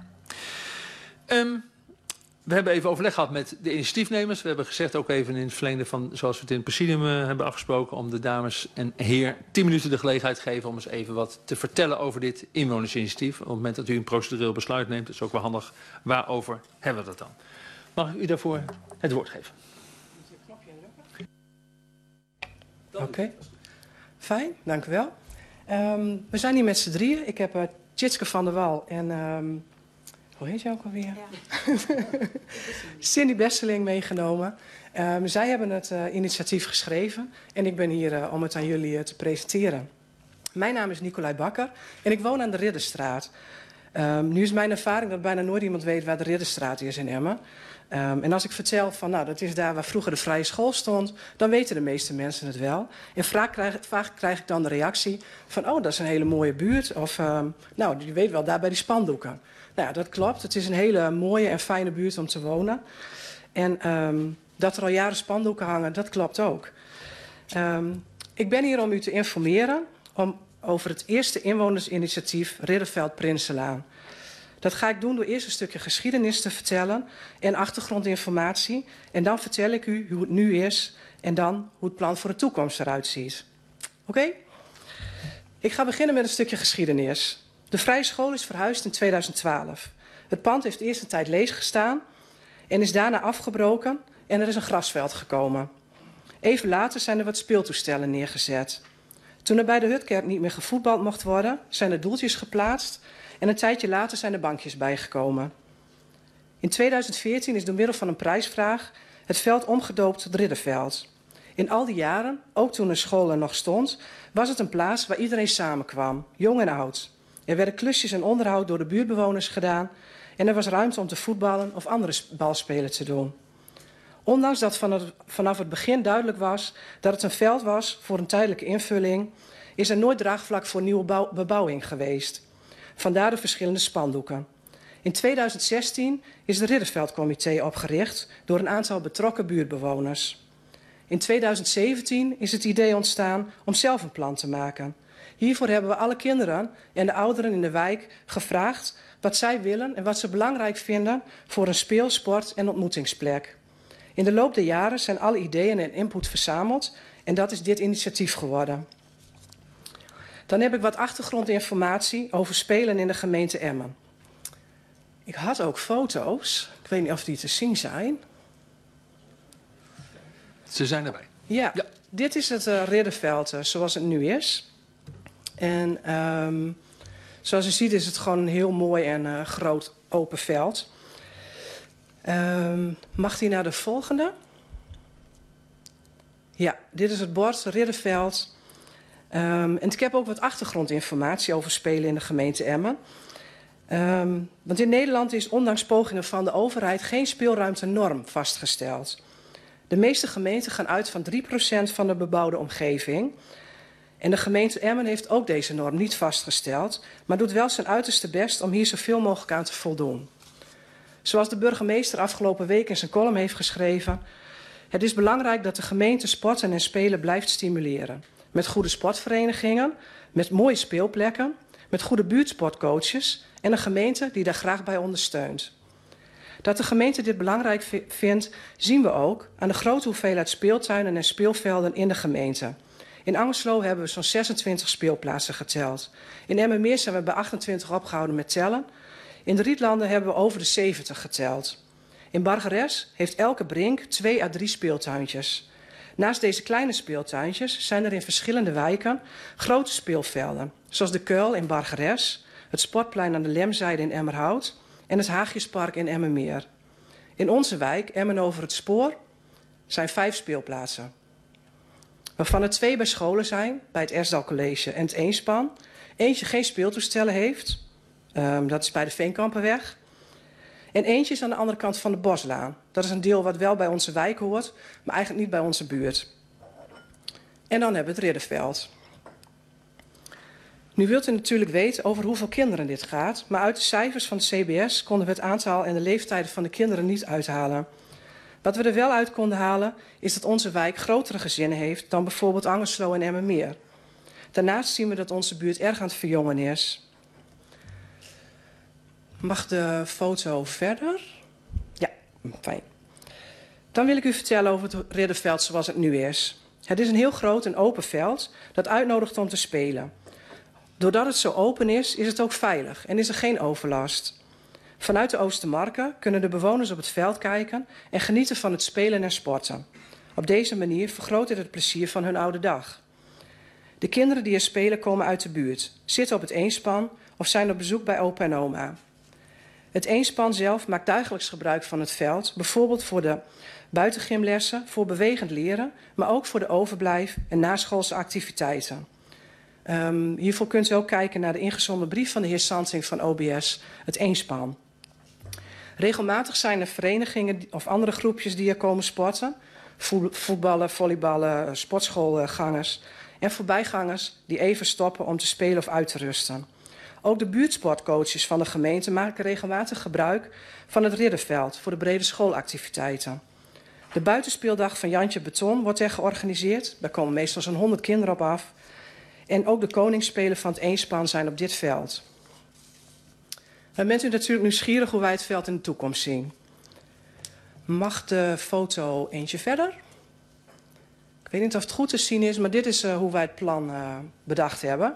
We hebben even overleg gehad met de initiatiefnemers. We hebben gezegd ook even in het verlengde van zoals we het in het presidium hebben afgesproken, om de dames en heer 10 minuten de gelegenheid te geven om eens even wat te vertellen over dit inwonersinitiatief. Op het moment dat u een procedureel besluit neemt, is het ook wel handig. Waarover hebben we dat dan? Mag ik u daarvoor het woord geven? Oké. Fijn, dank u wel. We zijn hier met z'n drieën. Ik heb Tjitske van der Wal en hoe heet je ook alweer? Ja. Cindy Besseling meegenomen. Zij hebben het initiatief geschreven en ik ben hier om het aan jullie te presenteren. Mijn naam is Nicolai Bakker en ik woon aan de Ridderstraat. Nu is mijn ervaring dat bijna nooit iemand weet waar de Ridderstraat is in Emmen. En als ik vertel van, nou, dat is daar waar vroeger de vrije school stond, dan weten de meeste mensen het wel. En vaak krijg ik dan de reactie van, oh, dat is een hele mooie buurt. Of, nou, je weet wel, daar bij die spandoeken. Nou ja, dat klopt. Het is een hele mooie en fijne buurt om te wonen. En dat er al jaren spandoeken hangen, dat klopt ook. Ik ben hier om u te informeren over het eerste inwonersinitiatief Ridderveld Prinsenlaan. Dat ga ik doen door eerst een stukje geschiedenis te vertellen en achtergrondinformatie. En dan vertel ik u hoe het nu is en dan hoe het plan voor de toekomst eruit ziet. Oké? Ik ga beginnen met een stukje geschiedenis. De vrije school is verhuisd in 2012. Het pand heeft eerst een tijd leeg gestaan en is daarna afgebroken en er is een grasveld gekomen. Even later zijn er wat speeltoestellen neergezet. Toen er bij de Hutkerk niet meer gevoetbald mocht worden, zijn er doeltjes geplaatst en een tijdje later zijn er bankjes bijgekomen. In 2014 is door middel van een prijsvraag het veld omgedoopt tot Ridderveld. In al die jaren, ook toen een school er nog stond, was het een plaats waar iedereen samenkwam, jong en oud. Er werden klusjes en onderhoud door de buurtbewoners gedaan en er was ruimte om te voetballen of andere balspelen te doen. Ondanks dat vanaf het begin duidelijk was dat het een veld was voor een tijdelijke invulling, is er nooit draagvlak voor nieuwe bebouwing geweest. Vandaar de verschillende spandoeken. In 2016 is het Ridderveldcomité opgericht door een aantal betrokken buurtbewoners. In 2017 is het idee ontstaan om zelf een plan te maken. Hiervoor hebben we alle kinderen en de ouderen in de wijk gevraagd wat zij willen en wat ze belangrijk vinden voor een speel-, sport- en ontmoetingsplek. In de loop der jaren zijn alle ideeën en input verzameld en dat is dit initiatief geworden. Dan heb ik wat achtergrondinformatie over spelen in de gemeente Emmen. Ik had ook foto's. Ik weet niet of die te zien zijn. Ze zijn erbij. Ja. Dit is het Ridderveld zoals het nu is. En zoals u ziet is het gewoon een heel mooi en groot open veld. Mag die naar de volgende? Ja, dit is het bord Ridderveld. En ik heb ook wat achtergrondinformatie over spelen in de gemeente Emmen. Want in Nederland is ondanks pogingen van de overheid geen speelruimtenorm vastgesteld. De meeste gemeenten gaan uit van 3% van de bebouwde omgeving. En de gemeente Emmen heeft ook deze norm niet vastgesteld, maar doet wel zijn uiterste best om hier zoveel mogelijk aan te voldoen. Zoals de burgemeester afgelopen week in zijn column heeft geschreven: het is belangrijk dat de gemeente sporten en spelen blijft stimuleren. Met goede sportverenigingen, met mooie speelplekken, met goede buurtsportcoaches en een gemeente die daar graag bij ondersteunt. Dat de gemeente dit belangrijk vindt, zien we ook aan de grote hoeveelheid speeltuinen en speelvelden in de gemeente. In Angerslo hebben we zo'n 26 speelplaatsen geteld. In Emmermeer zijn we bij 28 opgehouden met tellen. In de Rietlanden hebben we over de 70 geteld. In Bargeres heeft elke brink 2 à 3 speeltuintjes. Naast deze kleine speeltuintjes zijn er in verschillende wijken grote speelvelden, zoals de Kuil in Bargeres, het Sportplein aan de Lemzijde in Emmerhout en het Haagjespark in Emmermeer. In onze wijk, Emmen over het Spoor, zijn 5 speelplaatsen. Waarvan er 2 bij scholen zijn, bij het Esdal College en het Eenspan. Eentje geen speeltoestellen heeft, dat is bij de Veenkampenweg. En eentje is aan de andere kant van de Boslaan. Dat is een deel wat wel bij onze wijk hoort, maar eigenlijk niet bij onze buurt. En dan hebben we het Ridderveld. Nu wilt u natuurlijk weten over hoeveel kinderen dit gaat, maar uit de cijfers van het CBS konden we het aantal en de leeftijden van de kinderen niet uithalen. Wat we er wel uit konden halen is dat onze wijk grotere gezinnen heeft dan bijvoorbeeld Angerslo en Emmermeer. Daarnaast zien we dat onze buurt erg aan het verjongen is. Mag de foto verder? Ja, fijn. Dan wil ik u vertellen over het Ridderveld zoals het nu is. Het is een heel groot en open veld dat uitnodigt om te spelen. Doordat het zo open is, is het ook veilig en is er geen overlast. Vanuit de Oostermarken kunnen de bewoners op het veld kijken en genieten van het spelen en sporten. Op deze manier vergroot het plezier van hun oude dag. De kinderen die er spelen komen uit de buurt, zitten op het Eenspan of zijn op bezoek bij opa en oma. Het Eenspan zelf maakt dagelijks gebruik van het veld, bijvoorbeeld voor de buitengymlessen, voor bewegend leren, maar ook voor de overblijf- en naschoolse activiteiten. Hiervoor kunt u ook kijken naar de ingezonden brief van de heer Sansing van OBS, het Eenspan. Regelmatig zijn er verenigingen of andere groepjes die er komen sporten. Voetballen, volleyballen, sportschoolgangers en voorbijgangers die even stoppen om te spelen of uit te rusten. Ook de buurtsportcoaches van de gemeente maken regelmatig gebruik van het Ridderveld voor de brede schoolactiviteiten. De buitenspeeldag van Jantje Beton wordt er georganiseerd. Daar komen meestal zo'n 100 kinderen op af. En ook de koningsspelen van het Eenspan zijn op dit veld. Dan bent u natuurlijk nieuwsgierig hoe wij het veld in de toekomst zien. Mag de foto eentje verder? Ik weet niet of het goed te zien is, maar dit is hoe wij het plan bedacht hebben.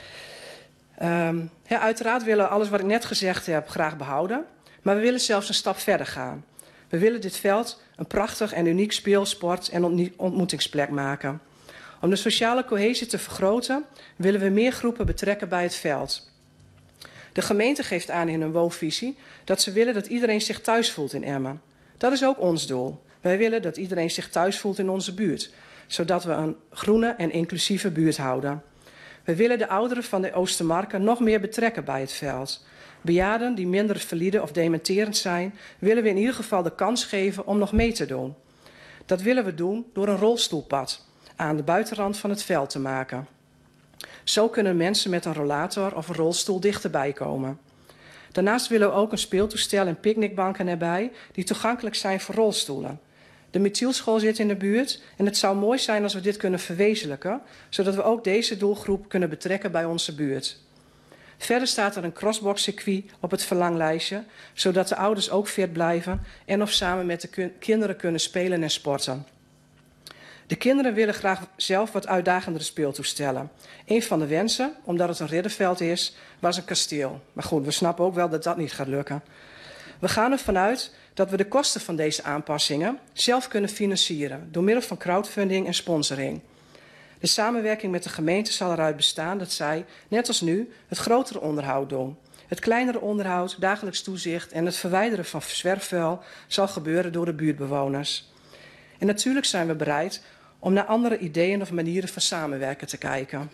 Uiteraard willen we alles wat ik net gezegd heb graag behouden. Maar we willen zelfs een stap verder gaan. We willen dit veld een prachtig en uniek speel-, sport- en ontmoetingsplek maken. Om de sociale cohesie te vergroten willen we meer groepen betrekken bij het veld. De gemeente geeft aan in hun woonvisie dat ze willen dat iedereen zich thuis voelt in Emmen. Dat is ook ons doel. Wij willen dat iedereen zich thuis voelt in onze buurt, zodat we een groene en inclusieve buurt houden. We willen de ouderen van de Oostermarken nog meer betrekken bij het veld. Bejaarden die minder valide of dementerend zijn, willen we in ieder geval de kans geven om nog mee te doen. Dat willen we doen door een rolstoelpad aan de buitenrand van het veld te maken. Zo kunnen mensen met een rollator of een rolstoel dichterbij komen. Daarnaast willen we ook een speeltoestel en picknickbanken erbij die toegankelijk zijn voor rolstoelen. De Mithielschool zit in de buurt en het zou mooi zijn als we dit kunnen verwezenlijken, zodat we ook deze doelgroep kunnen betrekken bij onze buurt. Verder staat er een crossbox-circuit op het verlanglijstje, zodat de ouders ook fit blijven en of samen met de kinderen kunnen spelen en sporten. De kinderen willen graag zelf wat uitdagendere speeltoestellen. Een van de wensen, omdat het een ridderveld is, was een kasteel. Maar goed, we snappen ook wel dat dat niet gaat lukken. We gaan ervan uit dat we de kosten van deze aanpassingen zelf kunnen financieren door middel van crowdfunding en sponsoring. De samenwerking met de gemeente zal eruit bestaan dat zij, net als nu, het grotere onderhoud doen. Het kleinere onderhoud, dagelijks toezicht en het verwijderen van zwerfvuil zal gebeuren door de buurtbewoners. En natuurlijk zijn we bereid om naar andere ideeën of manieren van samenwerken te kijken.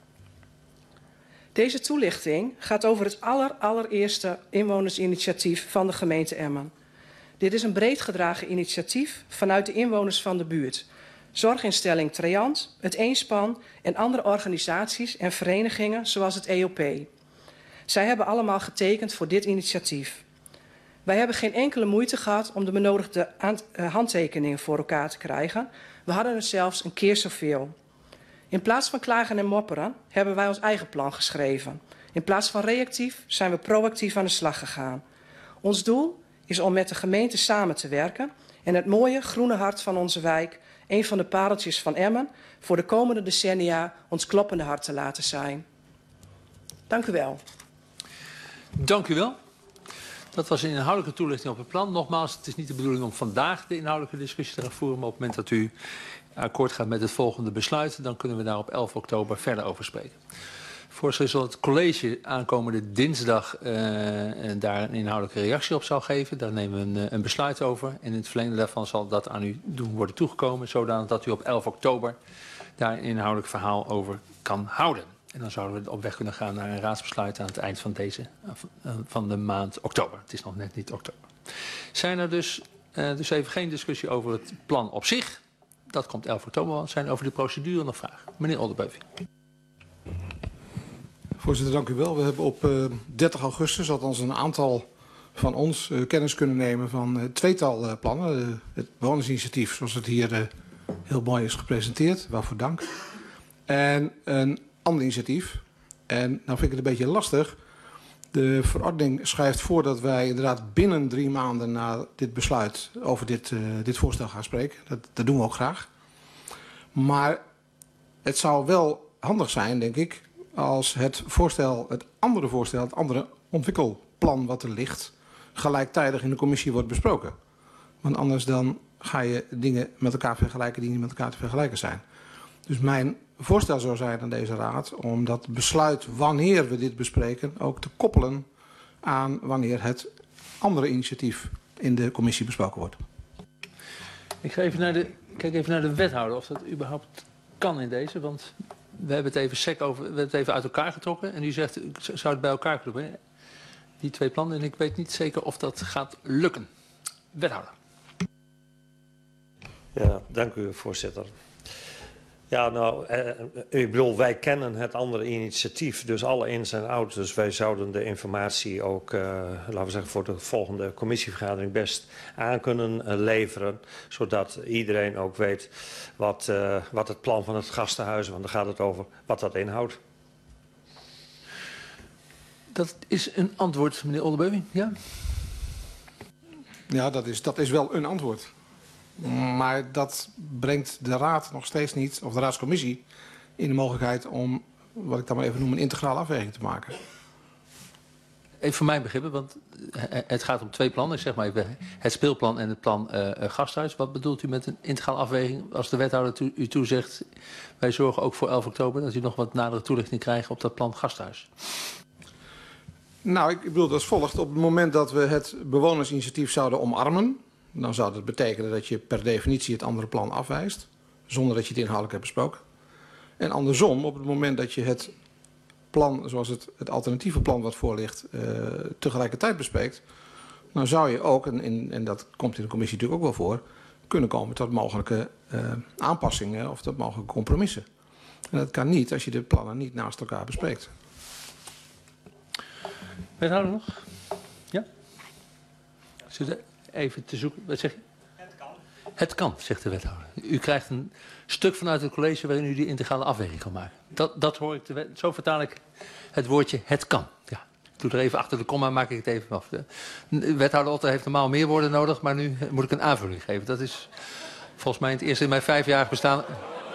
Deze toelichting gaat over het allereerste inwonersinitiatief van de gemeente Emmen. Dit is een breed gedragen initiatief vanuit de inwoners van de buurt. Zorginstelling Treant, het Eenspan en andere organisaties en verenigingen zoals het EOP. Zij hebben allemaal getekend voor dit initiatief. Wij hebben geen enkele moeite gehad om de benodigde handtekeningen voor elkaar te krijgen. We hadden er zelfs een keer zoveel. In plaats van klagen en mopperen hebben wij ons eigen plan geschreven. In plaats van reactief zijn we proactief aan de slag gegaan. Ons doel is om met de gemeente samen te werken en het mooie groene hart van onze wijk, een van de pareltjes van Emmen, voor de komende decennia ons kloppende hart te laten zijn. Dank u wel. Dank u wel. Dat was een inhoudelijke toelichting op het plan. Nogmaals, het is niet de bedoeling om vandaag de inhoudelijke discussie te gaan voeren, maar op het moment dat u akkoord gaat met het volgende besluit, dan kunnen we daar op 11 oktober verder over spreken. Voorzitter zal het college aankomende dinsdag daar een inhoudelijke reactie op zal geven. Daar nemen we een besluit over. En in het verlengde daarvan zal dat aan u worden toegekomen, zodanig dat u op 11 oktober daar een inhoudelijk verhaal over kan houden. En dan zouden we op weg kunnen gaan naar een raadsbesluit aan het eind van de maand oktober. Het is nog net niet oktober. Zijn er dus even geen discussie over het plan op zich. Dat komt 11 oktober. Zijn over de procedure nog vragen? Meneer Oldenbeuving. Voorzitter, dank u wel. We hebben op 30 augustus, althans een aantal van ons, kennis kunnen nemen van het tweetal plannen. Het bewonersinitiatief, zoals het hier heel mooi is gepresenteerd. Waarvoor dank. En een ander initiatief. En nou vind ik het een beetje lastig. De verordening schrijft voor dat wij inderdaad binnen 3 maanden na dit besluit over dit voorstel gaan spreken. Dat doen we ook graag. Maar het zou wel handig zijn, denk ik, als het andere ontwikkelplan wat er ligt, gelijktijdig in de commissie wordt besproken. Want anders dan ga je dingen met elkaar vergelijken die niet met elkaar te vergelijken zijn. Dus mijn voorstel zou zijn aan deze raad om dat besluit wanneer we dit bespreken ook te koppelen aan wanneer het andere initiatief in de commissie besproken wordt. Ik ga kijk even naar de wethouder of dat überhaupt kan in deze, want we hebben het even we hebben het even uit elkaar getrokken en u zegt, ik zou het bij elkaar kunnen brengen. Die 2 plannen en ik weet niet zeker of dat gaat lukken. Wethouder. Ja, dank u voorzitter. Ja, nou, ik bedoel, wij kennen het andere initiatief, dus alle ins en outs. Dus wij zouden de informatie ook, laten we zeggen, voor de volgende commissievergadering best aan kunnen leveren. Zodat iedereen ook weet wat het plan van het gastenhuis, want daar gaat het over, wat dat inhoudt. Dat is een antwoord, meneer Oldenbeuving, ja? Ja, dat is wel een antwoord. Maar dat brengt de raad nog steeds niet, of de raadscommissie, in de mogelijkheid om, wat ik dan maar even noem, een integrale afweging te maken. Even voor mijn begrippen, want het gaat om 2 plannen. Zeg maar even het speelplan en het plan gasthuis. Wat bedoelt u met een integrale afweging als de wethouder u toezegt, wij zorgen ook voor 11 oktober dat u nog wat nadere toelichting krijgt op dat plan gasthuis? Nou, ik bedoel dat als volgt. Op het moment dat we het bewonersinitiatief zouden omarmen, dan zou dat betekenen dat je per definitie het andere plan afwijst, zonder dat je het inhoudelijk hebt besproken. En andersom, op het moment dat je het plan, zoals het alternatieve plan wat voor ligt, tegelijkertijd bespreekt, dan zou je ook, en dat komt in de commissie natuurlijk ook wel voor, kunnen komen tot mogelijke aanpassingen of tot mogelijke compromissen. En dat kan niet als je de plannen niet naast elkaar bespreekt. Wethouder nog? Even te zoeken. Wat zeg je? Het kan, zegt de wethouder. U krijgt een stuk vanuit het college waarin u die integrale afweging kan maken. Dat hoor ik. Zo vertaal ik het woordje het kan. Ja. Ik doe er even achter de komma, maak ik het even af. De wethouder Otter heeft normaal meer woorden nodig, maar nu moet ik een aanvulling geven. Dat is volgens mij het eerste in mijn 5-jarig bestaan.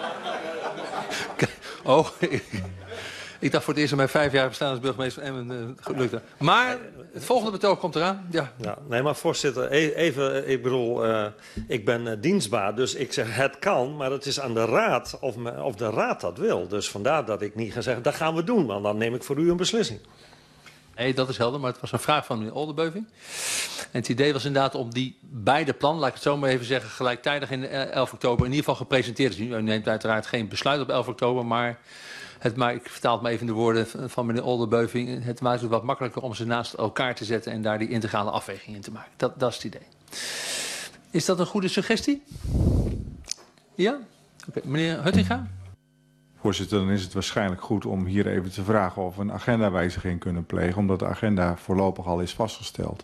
Oh, ik dacht voor het eerst in mijn 5-jarig bestaan als burgemeester van Emmen gelukt. Maar het volgende betoog komt eraan. Ja. Ja, nee, maar voorzitter, even, ik bedoel, ik ben dienstbaar, dus ik zeg het kan, maar het is aan de raad of de raad dat wil. Dus vandaar dat ik niet ga zeggen, dat gaan we doen, want dan neem ik voor u een beslissing. Nee, dat is helder, maar het was een vraag van meneer Oldenbeuving. En het idee was inderdaad om die beide plannen, laat ik het zo maar even zeggen, gelijktijdig in 11 oktober in ieder geval gepresenteerd te zien. U neemt uiteraard geen besluit op 11 oktober, maar ik vertaal het maar even in de woorden van meneer Oldenbeuving. Het maakt het wat makkelijker om ze naast elkaar te zetten en daar die integrale afweging in te maken. Dat is het idee. Is dat een goede suggestie? Ja? Oké, meneer Huttinga? Voorzitter, dan is het waarschijnlijk goed om hier even te vragen of we een agendawijziging kunnen plegen, omdat de agenda voorlopig al is vastgesteld.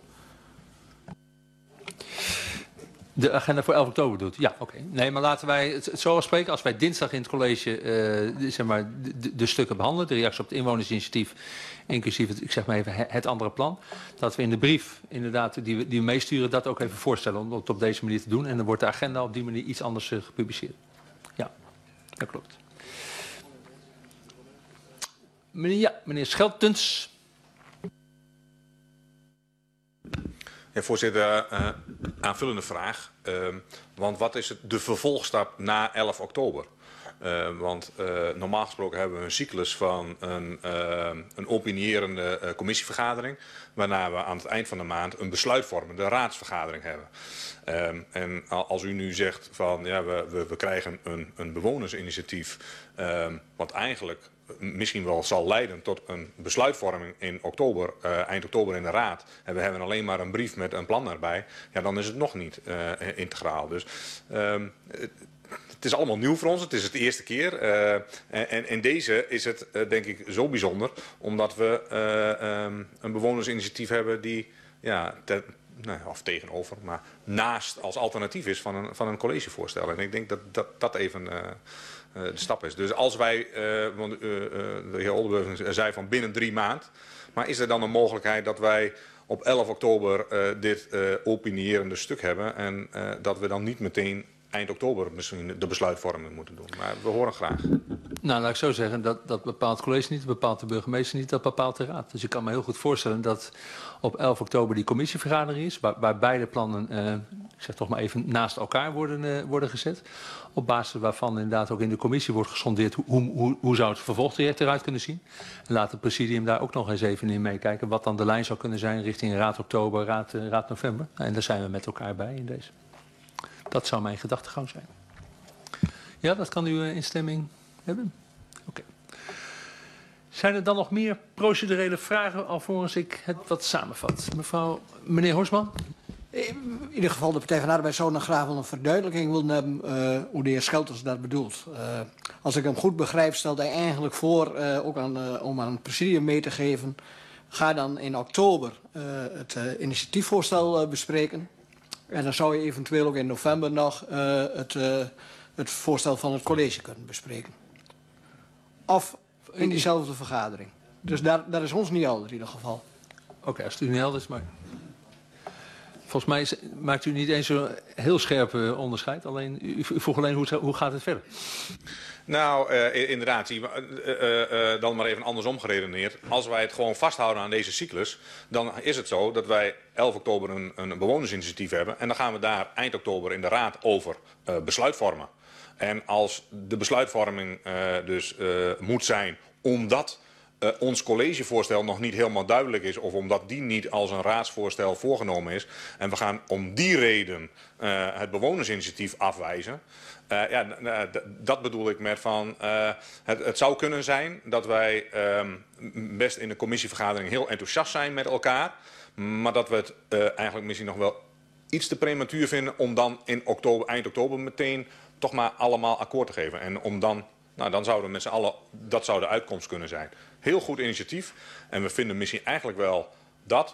De agenda voor 11 oktober doet? Ja, oké. Nee, maar laten wij het zo afspreken. Als wij dinsdag in het college zeg maar de stukken behandelen, de reactie op het inwonersinitiatief, inclusief het, ik zeg maar even het andere plan, dat we in de brief inderdaad die we meesturen, dat ook even voorstellen om het op deze manier te doen. En dan wordt de agenda op die manier iets anders gepubliceerd. Ja, dat klopt. Meneer Scheltens. Ja, voorzitter, aanvullende vraag. Want wat is de vervolgstap na 11 oktober? Want normaal gesproken hebben we een cyclus van een opinierende commissievergadering, waarna we aan het eind van de maand een besluitvormende raadsvergadering hebben. En als u nu zegt van ja, we krijgen een bewonersinitiatief, wat eigenlijk misschien wel zal leiden tot een besluitvorming in oktober, eind oktober in de raad. En we hebben alleen maar een brief met een plan erbij. Ja, dan is het nog niet integraal. Dus het is allemaal nieuw voor ons. Het is het eerste keer. En in deze is het denk ik zo bijzonder. Omdat we een bewonersinitiatief hebben die ja, of tegenover, maar naast als alternatief is van een collegevoorstel. En ik denk dat even de stap is. Dus als wij, want de heer Oldenbeuving zei van binnen 3 maanden. Maar is er dan een mogelijkheid dat wij op 11 oktober dit opinierende stuk hebben. En dat we dan niet meteen eind oktober misschien de besluitvorming moeten doen. Maar we horen graag. Nou, laat ik zo zeggen, dat bepaalt het college niet, dat bepaalt de burgemeester niet, dat bepaalt de raad. Dus ik kan me heel goed voorstellen dat op 11 oktober die commissievergadering is, waar beide plannen, ik zeg toch maar even, naast elkaar worden gezet. Op basis waarvan inderdaad ook in de commissie wordt gesondeerd hoe zou het vervolgtraject eruit kunnen zien. En laat het presidium daar ook nog eens even in meekijken wat dan de lijn zou kunnen zijn richting raad oktober, raad november. En daar zijn we met elkaar bij in deze. Dat zou mijn gedachtegang zijn. Ja, dat kan uw instemming hebben? Oké. Zijn er dan nog meer procedurele vragen alvorens ik het wat samenvat? Meneer Horsman? In ieder geval, de Partij van de Arbeid zou nog graag wel een verduidelijking willen hebben hoe de heer Scheltens dat bedoelt. Als ik hem goed begrijp, stelt hij eigenlijk voor, ook om aan het presidium mee te geven, ga dan in oktober het initiatiefvoorstel bespreken. En dan zou je eventueel ook in november nog het voorstel van het college kunnen bespreken. Of in diezelfde vergadering. Dus daar is ons niet helder in ieder geval. Oké, als het u niet helder is, maar volgens mij maakt u niet eens zo'n heel scherp onderscheid. Alleen, u vroeg alleen hoe gaat het verder? Nou, inderdaad, dan maar even andersom geredeneerd. Als wij het gewoon vasthouden aan deze cyclus, dan is het zo dat wij 11 oktober een bewonersinitiatief hebben. En dan gaan we daar eind oktober in de raad over besluit vormen. En als de besluitvorming dus moet zijn omdat ons collegevoorstel nog niet helemaal duidelijk is, of omdat die niet als een raadsvoorstel voorgenomen is, en we gaan om die reden het bewonersinitiatief afwijzen. Dat bedoel ik met van, het zou kunnen zijn dat wij best in de commissievergadering heel enthousiast zijn met elkaar, maar dat we het eigenlijk misschien nog wel iets te prematuur vinden om dan in oktober, eind oktober meteen toch maar allemaal akkoord te geven. En om dan zouden we met z'n allen, dat zou de uitkomst kunnen zijn. Heel goed initiatief. En we vinden misschien eigenlijk wel dat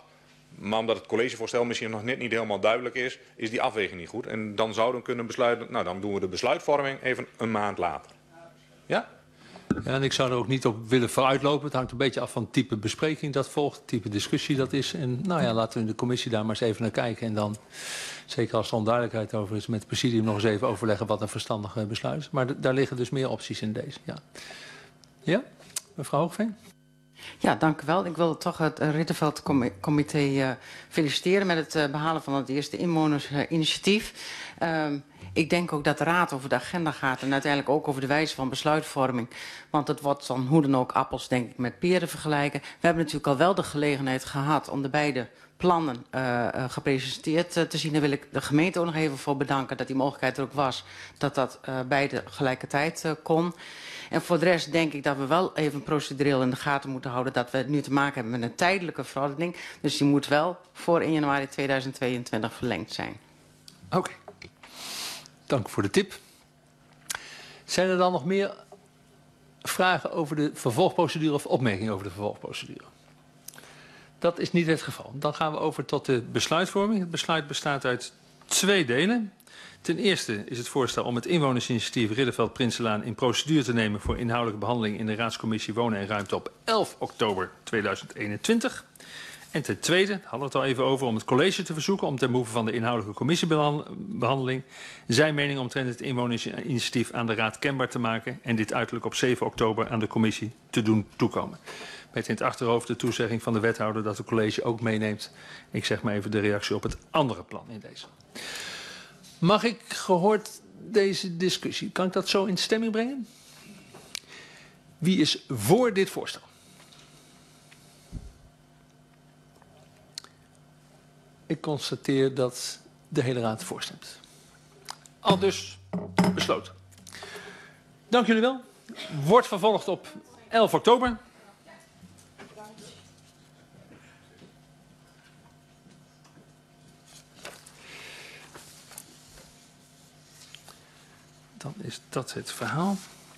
Maar omdat het collegevoorstel misschien nog net niet helemaal duidelijk is, is die afweging niet goed. En dan zouden we kunnen besluiten, nou dan doen we de besluitvorming even een maand later. Ja? Ja, en ik zou er ook niet op willen vooruitlopen. Het hangt een beetje af van het type bespreking dat volgt, het type discussie dat is. En nou ja, laten we in de commissie daar maar eens even naar kijken. En dan, zeker als er onduidelijkheid over is, met het presidium nog eens even overleggen wat een verstandig besluit is. Maar daar liggen dus meer opties in deze. Ja, ja? Mevrouw Hoogveen? Ja, dank u wel. Ik wil toch het Rittenveld-comité feliciteren met het behalen van het eerste inwonersinitiatief. Ik denk ook dat de Raad over de agenda gaat en uiteindelijk ook over de wijze van besluitvorming. Want het wordt dan hoe dan ook appels, denk ik, met peren vergelijken. We hebben natuurlijk al wel de gelegenheid gehad om de beide plannen gepresenteerd te zien. Daar wil ik de gemeente ook nog even voor bedanken dat die mogelijkheid er ook was. Dat beide gelijkertijd kon. En voor de rest denk ik dat we wel even procedureel in de gaten moeten houden dat we nu te maken hebben met een tijdelijke verordening. Dus die moet wel voor 1 januari 2022 verlengd zijn. Oké. Dank voor de tip. Zijn er dan nog meer vragen over de vervolgprocedure of opmerkingen over de vervolgprocedure? Dat is niet het geval. Dan gaan we over tot de besluitvorming. Het besluit bestaat uit 2 delen. Ten eerste is het voorstel om het inwonersinitiatief Ridderveld-Prinsenlaan in procedure te nemen voor inhoudelijke behandeling in de Raadscommissie Wonen en Ruimte op 11 oktober 2021. En ten tweede, daar hadden we het al even over, om het college te verzoeken om ten behoeve van de inhoudelijke commissiebehandeling zijn mening omtrent het inwonersinitiatief aan de Raad kenbaar te maken en dit uiterlijk op 7 oktober aan de commissie te doen toekomen. Met in het achterhoofd de toezegging van de wethouder dat het college ook meeneemt, ik zeg maar even de reactie op het andere plan in deze. Mag ik gehoord deze discussie? Kan ik dat zo in stemming brengen? Wie is voor dit voorstel? Ik constateer dat de hele raad voorstemt. Al dus besloten. Dank jullie wel. Wordt vervolgd op 11 oktober. Dan is dat het verhaal.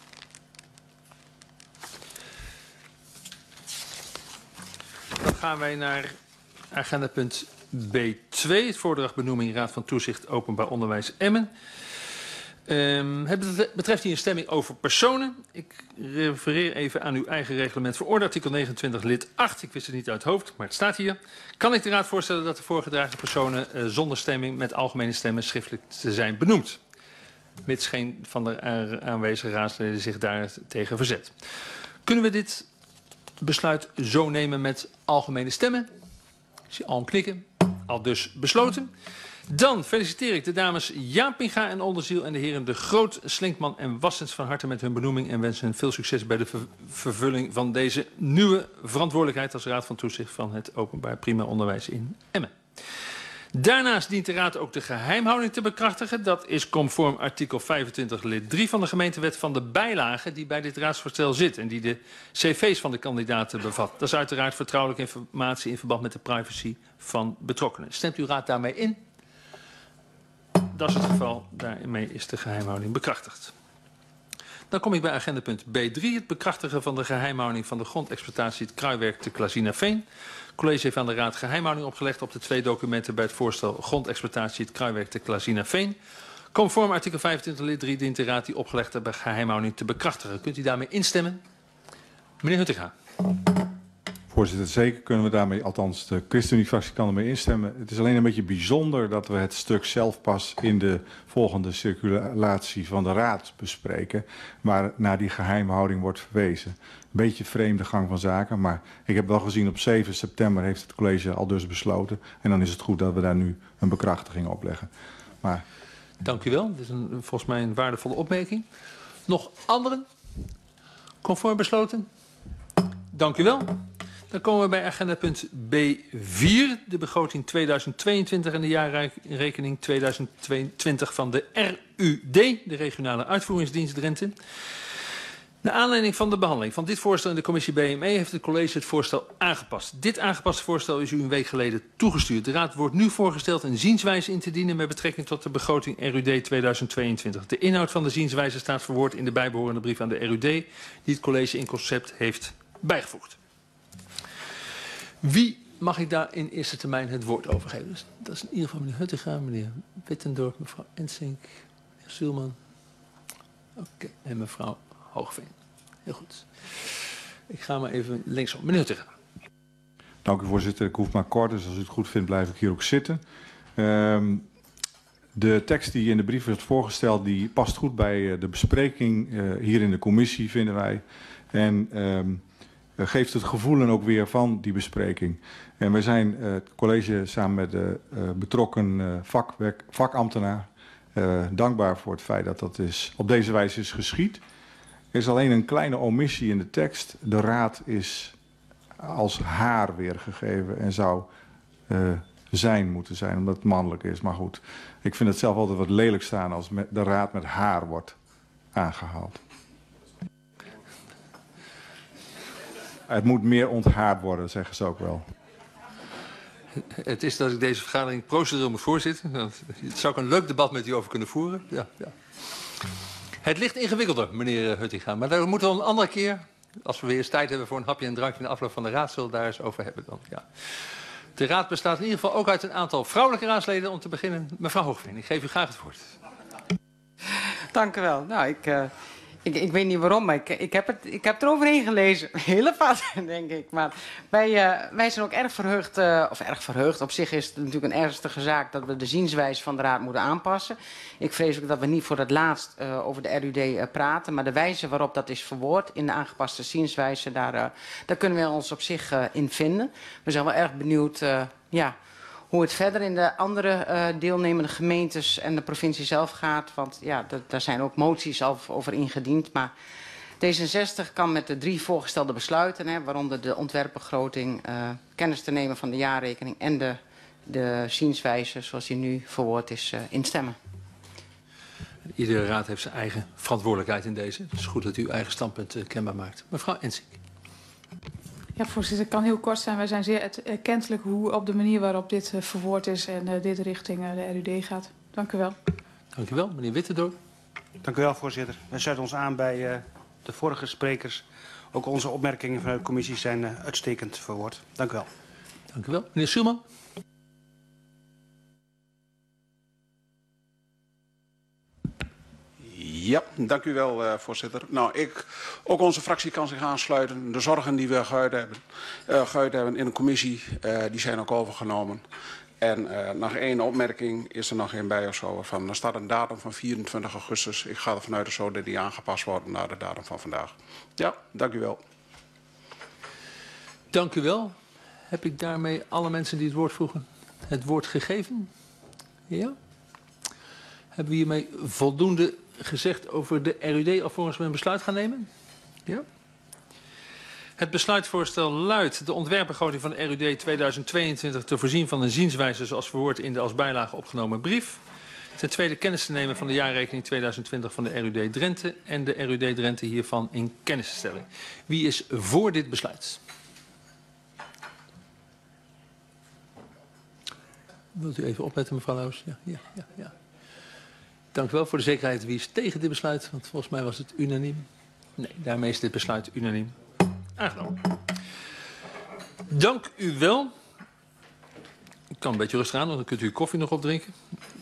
Dan gaan wij naar agendapunt B2, het voordracht benoeming Raad van Toezicht Openbaar Onderwijs Emmen. Het betreft hier een stemming over personen. Ik refereer even aan uw eigen reglement voor orde, artikel 29 lid 8. Ik wist het niet uit het hoofd, maar het staat hier. Kan ik de Raad voorstellen dat de voorgedragen personen zonder stemming met algemene stemmen schriftelijk te zijn benoemd? Mits geen van de aanwezige raadsleden zich daar tegen verzet. Kunnen we dit besluit zo nemen met algemene stemmen? Ik zie al een knikken. Al dus besloten. Dan feliciteer ik de dames Jaapinga en Onderziel en de heren De Groot, Slinkman en Wassens van harte met hun benoeming en wens hen veel succes bij de vervulling van deze nieuwe verantwoordelijkheid als Raad van Toezicht van het openbaar primair onderwijs in Emmen. Daarnaast dient de Raad ook de geheimhouding te bekrachtigen. Dat is conform artikel 25 lid 3 van de gemeentewet van de bijlage die bij dit raadsvoorstel zit en die de cv's van de kandidaten bevat. Dat is uiteraard vertrouwelijke informatie in verband met de privacy van betrokkenen. Stemt uw Raad daarmee in? Dat is het geval. Daarmee is de geheimhouding bekrachtigd. Dan kom ik bij agendapunt B3, het bekrachtigen van de geheimhouding van de grondexploitatie het kruiwerk te Klazinaveen. Het college heeft aan de Raad geheimhouding opgelegd op de 2 documenten bij het voorstel grondexploitatie het kruiwerk te Klazinaveen. Conform artikel 25 lid 3 dient de Raad die opgelegde geheimhouding te bekrachtigen. Kunt u daarmee instemmen? Meneer Huttinga. Voorzitter, zeker kunnen we daarmee, althans de ChristenUnie-fractie kan ermee instemmen. Het is alleen een beetje bijzonder dat we het stuk zelf pas in de volgende circulatie van de Raad bespreken, maar naar die geheimhouding wordt verwezen. Een beetje vreemde gang van zaken, maar ik heb wel gezien op 7 september heeft het college al dus besloten en dan is het goed dat we daar nu een bekrachtiging op leggen. Maar... Dank u wel, dit is volgens mij een waardevolle opmerking. Nog anderen? Conform besloten? Dank u wel. Dan komen we bij agendapunt B4, de begroting 2022 en de jaarrekening 2022 van de RUD, de Regionale Uitvoeringsdienst Drenthe. Naar aanleiding van de behandeling van dit voorstel in de commissie BME heeft het college het voorstel aangepast. Dit aangepaste voorstel is u een week geleden toegestuurd. De Raad wordt nu voorgesteld een zienswijze in te dienen met betrekking tot de begroting RUD 2022. De inhoud van de zienswijze staat verwoord in de bijbehorende brief aan de RUD, die het college in concept heeft bijgevoegd. Wie mag ik daar in eerste termijn het woord over geven. Dus dat is in ieder geval meneer Huttinga, meneer Wittendorp, mevrouw Ensink, meneer Zulman. Oké, en mevrouw Hoogveen. Heel goed. Ik ga maar even linksom. Meneer Huttinga. Dank u, voorzitter. Ik hoef maar kort, dus als u het goed vindt blijf ik hier ook zitten. De tekst die in de brief werd voorgesteld, die past goed bij de bespreking hier in de commissie, vinden wij. En geeft het gevoel ook weer van die bespreking. En wij zijn het college samen met de betrokken vakambtenaar dankbaar voor het feit dat dat op deze wijze is geschied. Er is alleen een kleine omissie in de tekst. De raad is als haar weergegeven en zou zijn moeten zijn, omdat het mannelijk is. Maar goed, ik vind het zelf altijd wat lelijk staan als de raad met haar wordt aangehaald. Het moet meer onthaard worden, zeggen ze ook wel. Het is dat ik deze vergadering procedureel moet voorzitten. Daar zou ik een leuk debat met u over kunnen voeren. Ja, ja. Het ligt ingewikkelder, meneer Huttinga. Maar daar moeten we een andere keer, als we weer eens tijd hebben voor een hapje en drankje in de afloop van de raad, zullen we daar eens over hebben dan. Ja. De raad bestaat in ieder geval ook uit een aantal vrouwelijke raadsleden. Om te beginnen, mevrouw Hoogveen, ik geef u graag het woord. Dank u wel. Nou, ik weet niet waarom, maar ik heb er overheen gelezen. Hele pad, denk ik. Maar wij zijn ook erg verheugd, op zich is het natuurlijk een ernstige zaak dat we de zienswijze van de raad moeten aanpassen. Ik vrees ook dat we niet voor het laatst over de RUD praten, maar de wijze waarop dat is verwoord in de aangepaste zienswijze, daar kunnen we ons op zich in vinden. We zijn wel erg benieuwd hoe het verder in de andere deelnemende gemeentes en de provincie zelf gaat. Want ja, daar zijn ook moties over ingediend. Maar D66 kan met de 3 voorgestelde besluiten, waaronder de ontwerpbegroting, kennis te nemen van de jaarrekening en de zienswijze zoals die nu verwoord is, instemmen. Iedere raad heeft zijn eigen verantwoordelijkheid in deze. Het is goed dat u uw eigen standpunt kenbaar maakt. Mevrouw Ensink. Ja, voorzitter, het kan heel kort zijn. Wij zijn zeer erkentelijk op de manier waarop dit verwoord is en dit richting de RUD gaat. Dank u wel. Dank u wel. Meneer Wittendorp. Dank u wel, voorzitter. Wij sluiten ons aan bij de vorige sprekers. Ook onze opmerkingen vanuit de commissie zijn uitstekend verwoord. Dank u wel. Dank u wel. Meneer Zulman. Ja, dank u wel, voorzitter. Nou, ook onze fractie kan zich aansluiten. De zorgen die we geuit hebben in de commissie, die zijn ook overgenomen. En nog één opmerking is er nog één bij of zo. Er staat een datum van 24 augustus. Ik ga ervan uit dat die aangepast wordt naar de datum van vandaag. Ja, dank u wel. Dank u wel. Heb ik daarmee alle mensen die het woord vroegen het woord gegeven? Ja? Hebben we hiermee voldoende gezegd over de RUD alvorens we een besluit gaan nemen? Ja? Het besluitvoorstel luidt de ontwerpbegroting van de RUD 2022 te voorzien van een zienswijze zoals verwoord in de als bijlage opgenomen brief. Ten tweede kennis te nemen van de jaarrekening 2020 van de RUD Drenthe en de RUD Drenthe hiervan in kennis te stellen. Wie is voor dit besluit? Wilt u even opletten, mevrouw Lauwers? Ja. Dank u wel voor de zekerheid. Wie is tegen dit besluit? Want volgens mij was het unaniem. Nee, daarmee is dit besluit unaniem aangenomen. Dank u wel. Ik kan een beetje rustig aan, want dan kunt u uw koffie nog opdrinken.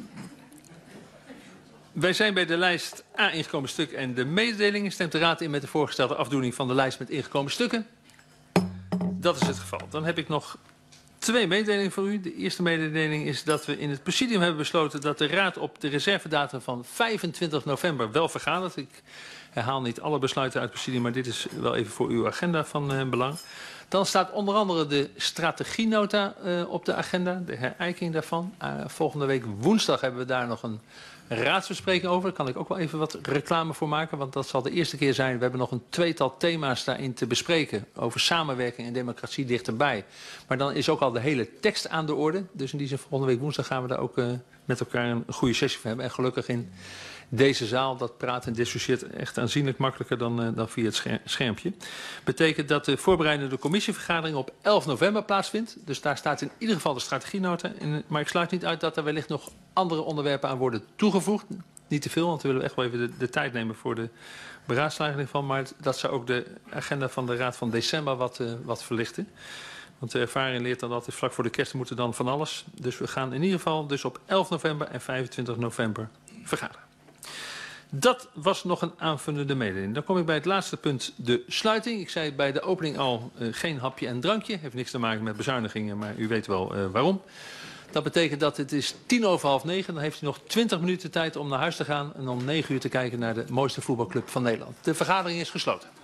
Wij zijn bij de lijst A ingekomen stuk en de mededelingen. Stemt de raad in met de voorgestelde afdoening van de lijst met ingekomen stukken? Dat is het geval. Dan heb ik nog 2 mededelingen voor u. De eerste mededeling is dat we in het presidium hebben besloten dat de raad op de reservedatum van 25 november wel vergadert. Ik herhaal niet alle besluiten uit het presidium, maar dit is wel even voor uw agenda van belang. Dan staat onder andere de strategienota op de agenda, de herijking daarvan. Volgende week woensdag hebben we daar nog een raadsbespreking over. Daar kan ik ook wel even wat reclame voor maken, want dat zal de eerste keer zijn. We hebben nog een 2-tal thema's daarin te bespreken over samenwerking en democratie dichterbij. Maar dan is ook al de hele tekst aan de orde. Dus in die zin volgende week woensdag gaan we daar ook met elkaar een goede sessie voor hebben. En gelukkig in deze zaal, dat praat en discussieert echt aanzienlijk makkelijker dan via het schermpje. Betekent dat de voorbereidende commissievergadering op 11 november plaatsvindt. Dus daar staat in ieder geval de strategienota in. Maar ik sluit niet uit dat er wellicht nog andere onderwerpen aan worden toegevoegd. Niet te veel, want we willen echt wel even de tijd nemen voor de beraadslaging van. Maar dat zou ook de agenda van de Raad van december wat verlichten. Want de ervaring leert dan altijd vlak voor de kerst moeten dan van alles. Dus we gaan in ieder geval dus op 11 november en 25 november vergaderen. Dat was nog een aanvullende mededeling. Dan kom ik bij het laatste punt, de sluiting. Ik zei bij de opening al geen hapje en drankje. Heeft niks te maken met bezuinigingen, maar u weet wel waarom. Dat betekent dat het is 9:10. Dan heeft u nog 20 minuten tijd om naar huis te gaan en om 9 uur te kijken naar de mooiste voetbalclub van Nederland. De vergadering is gesloten.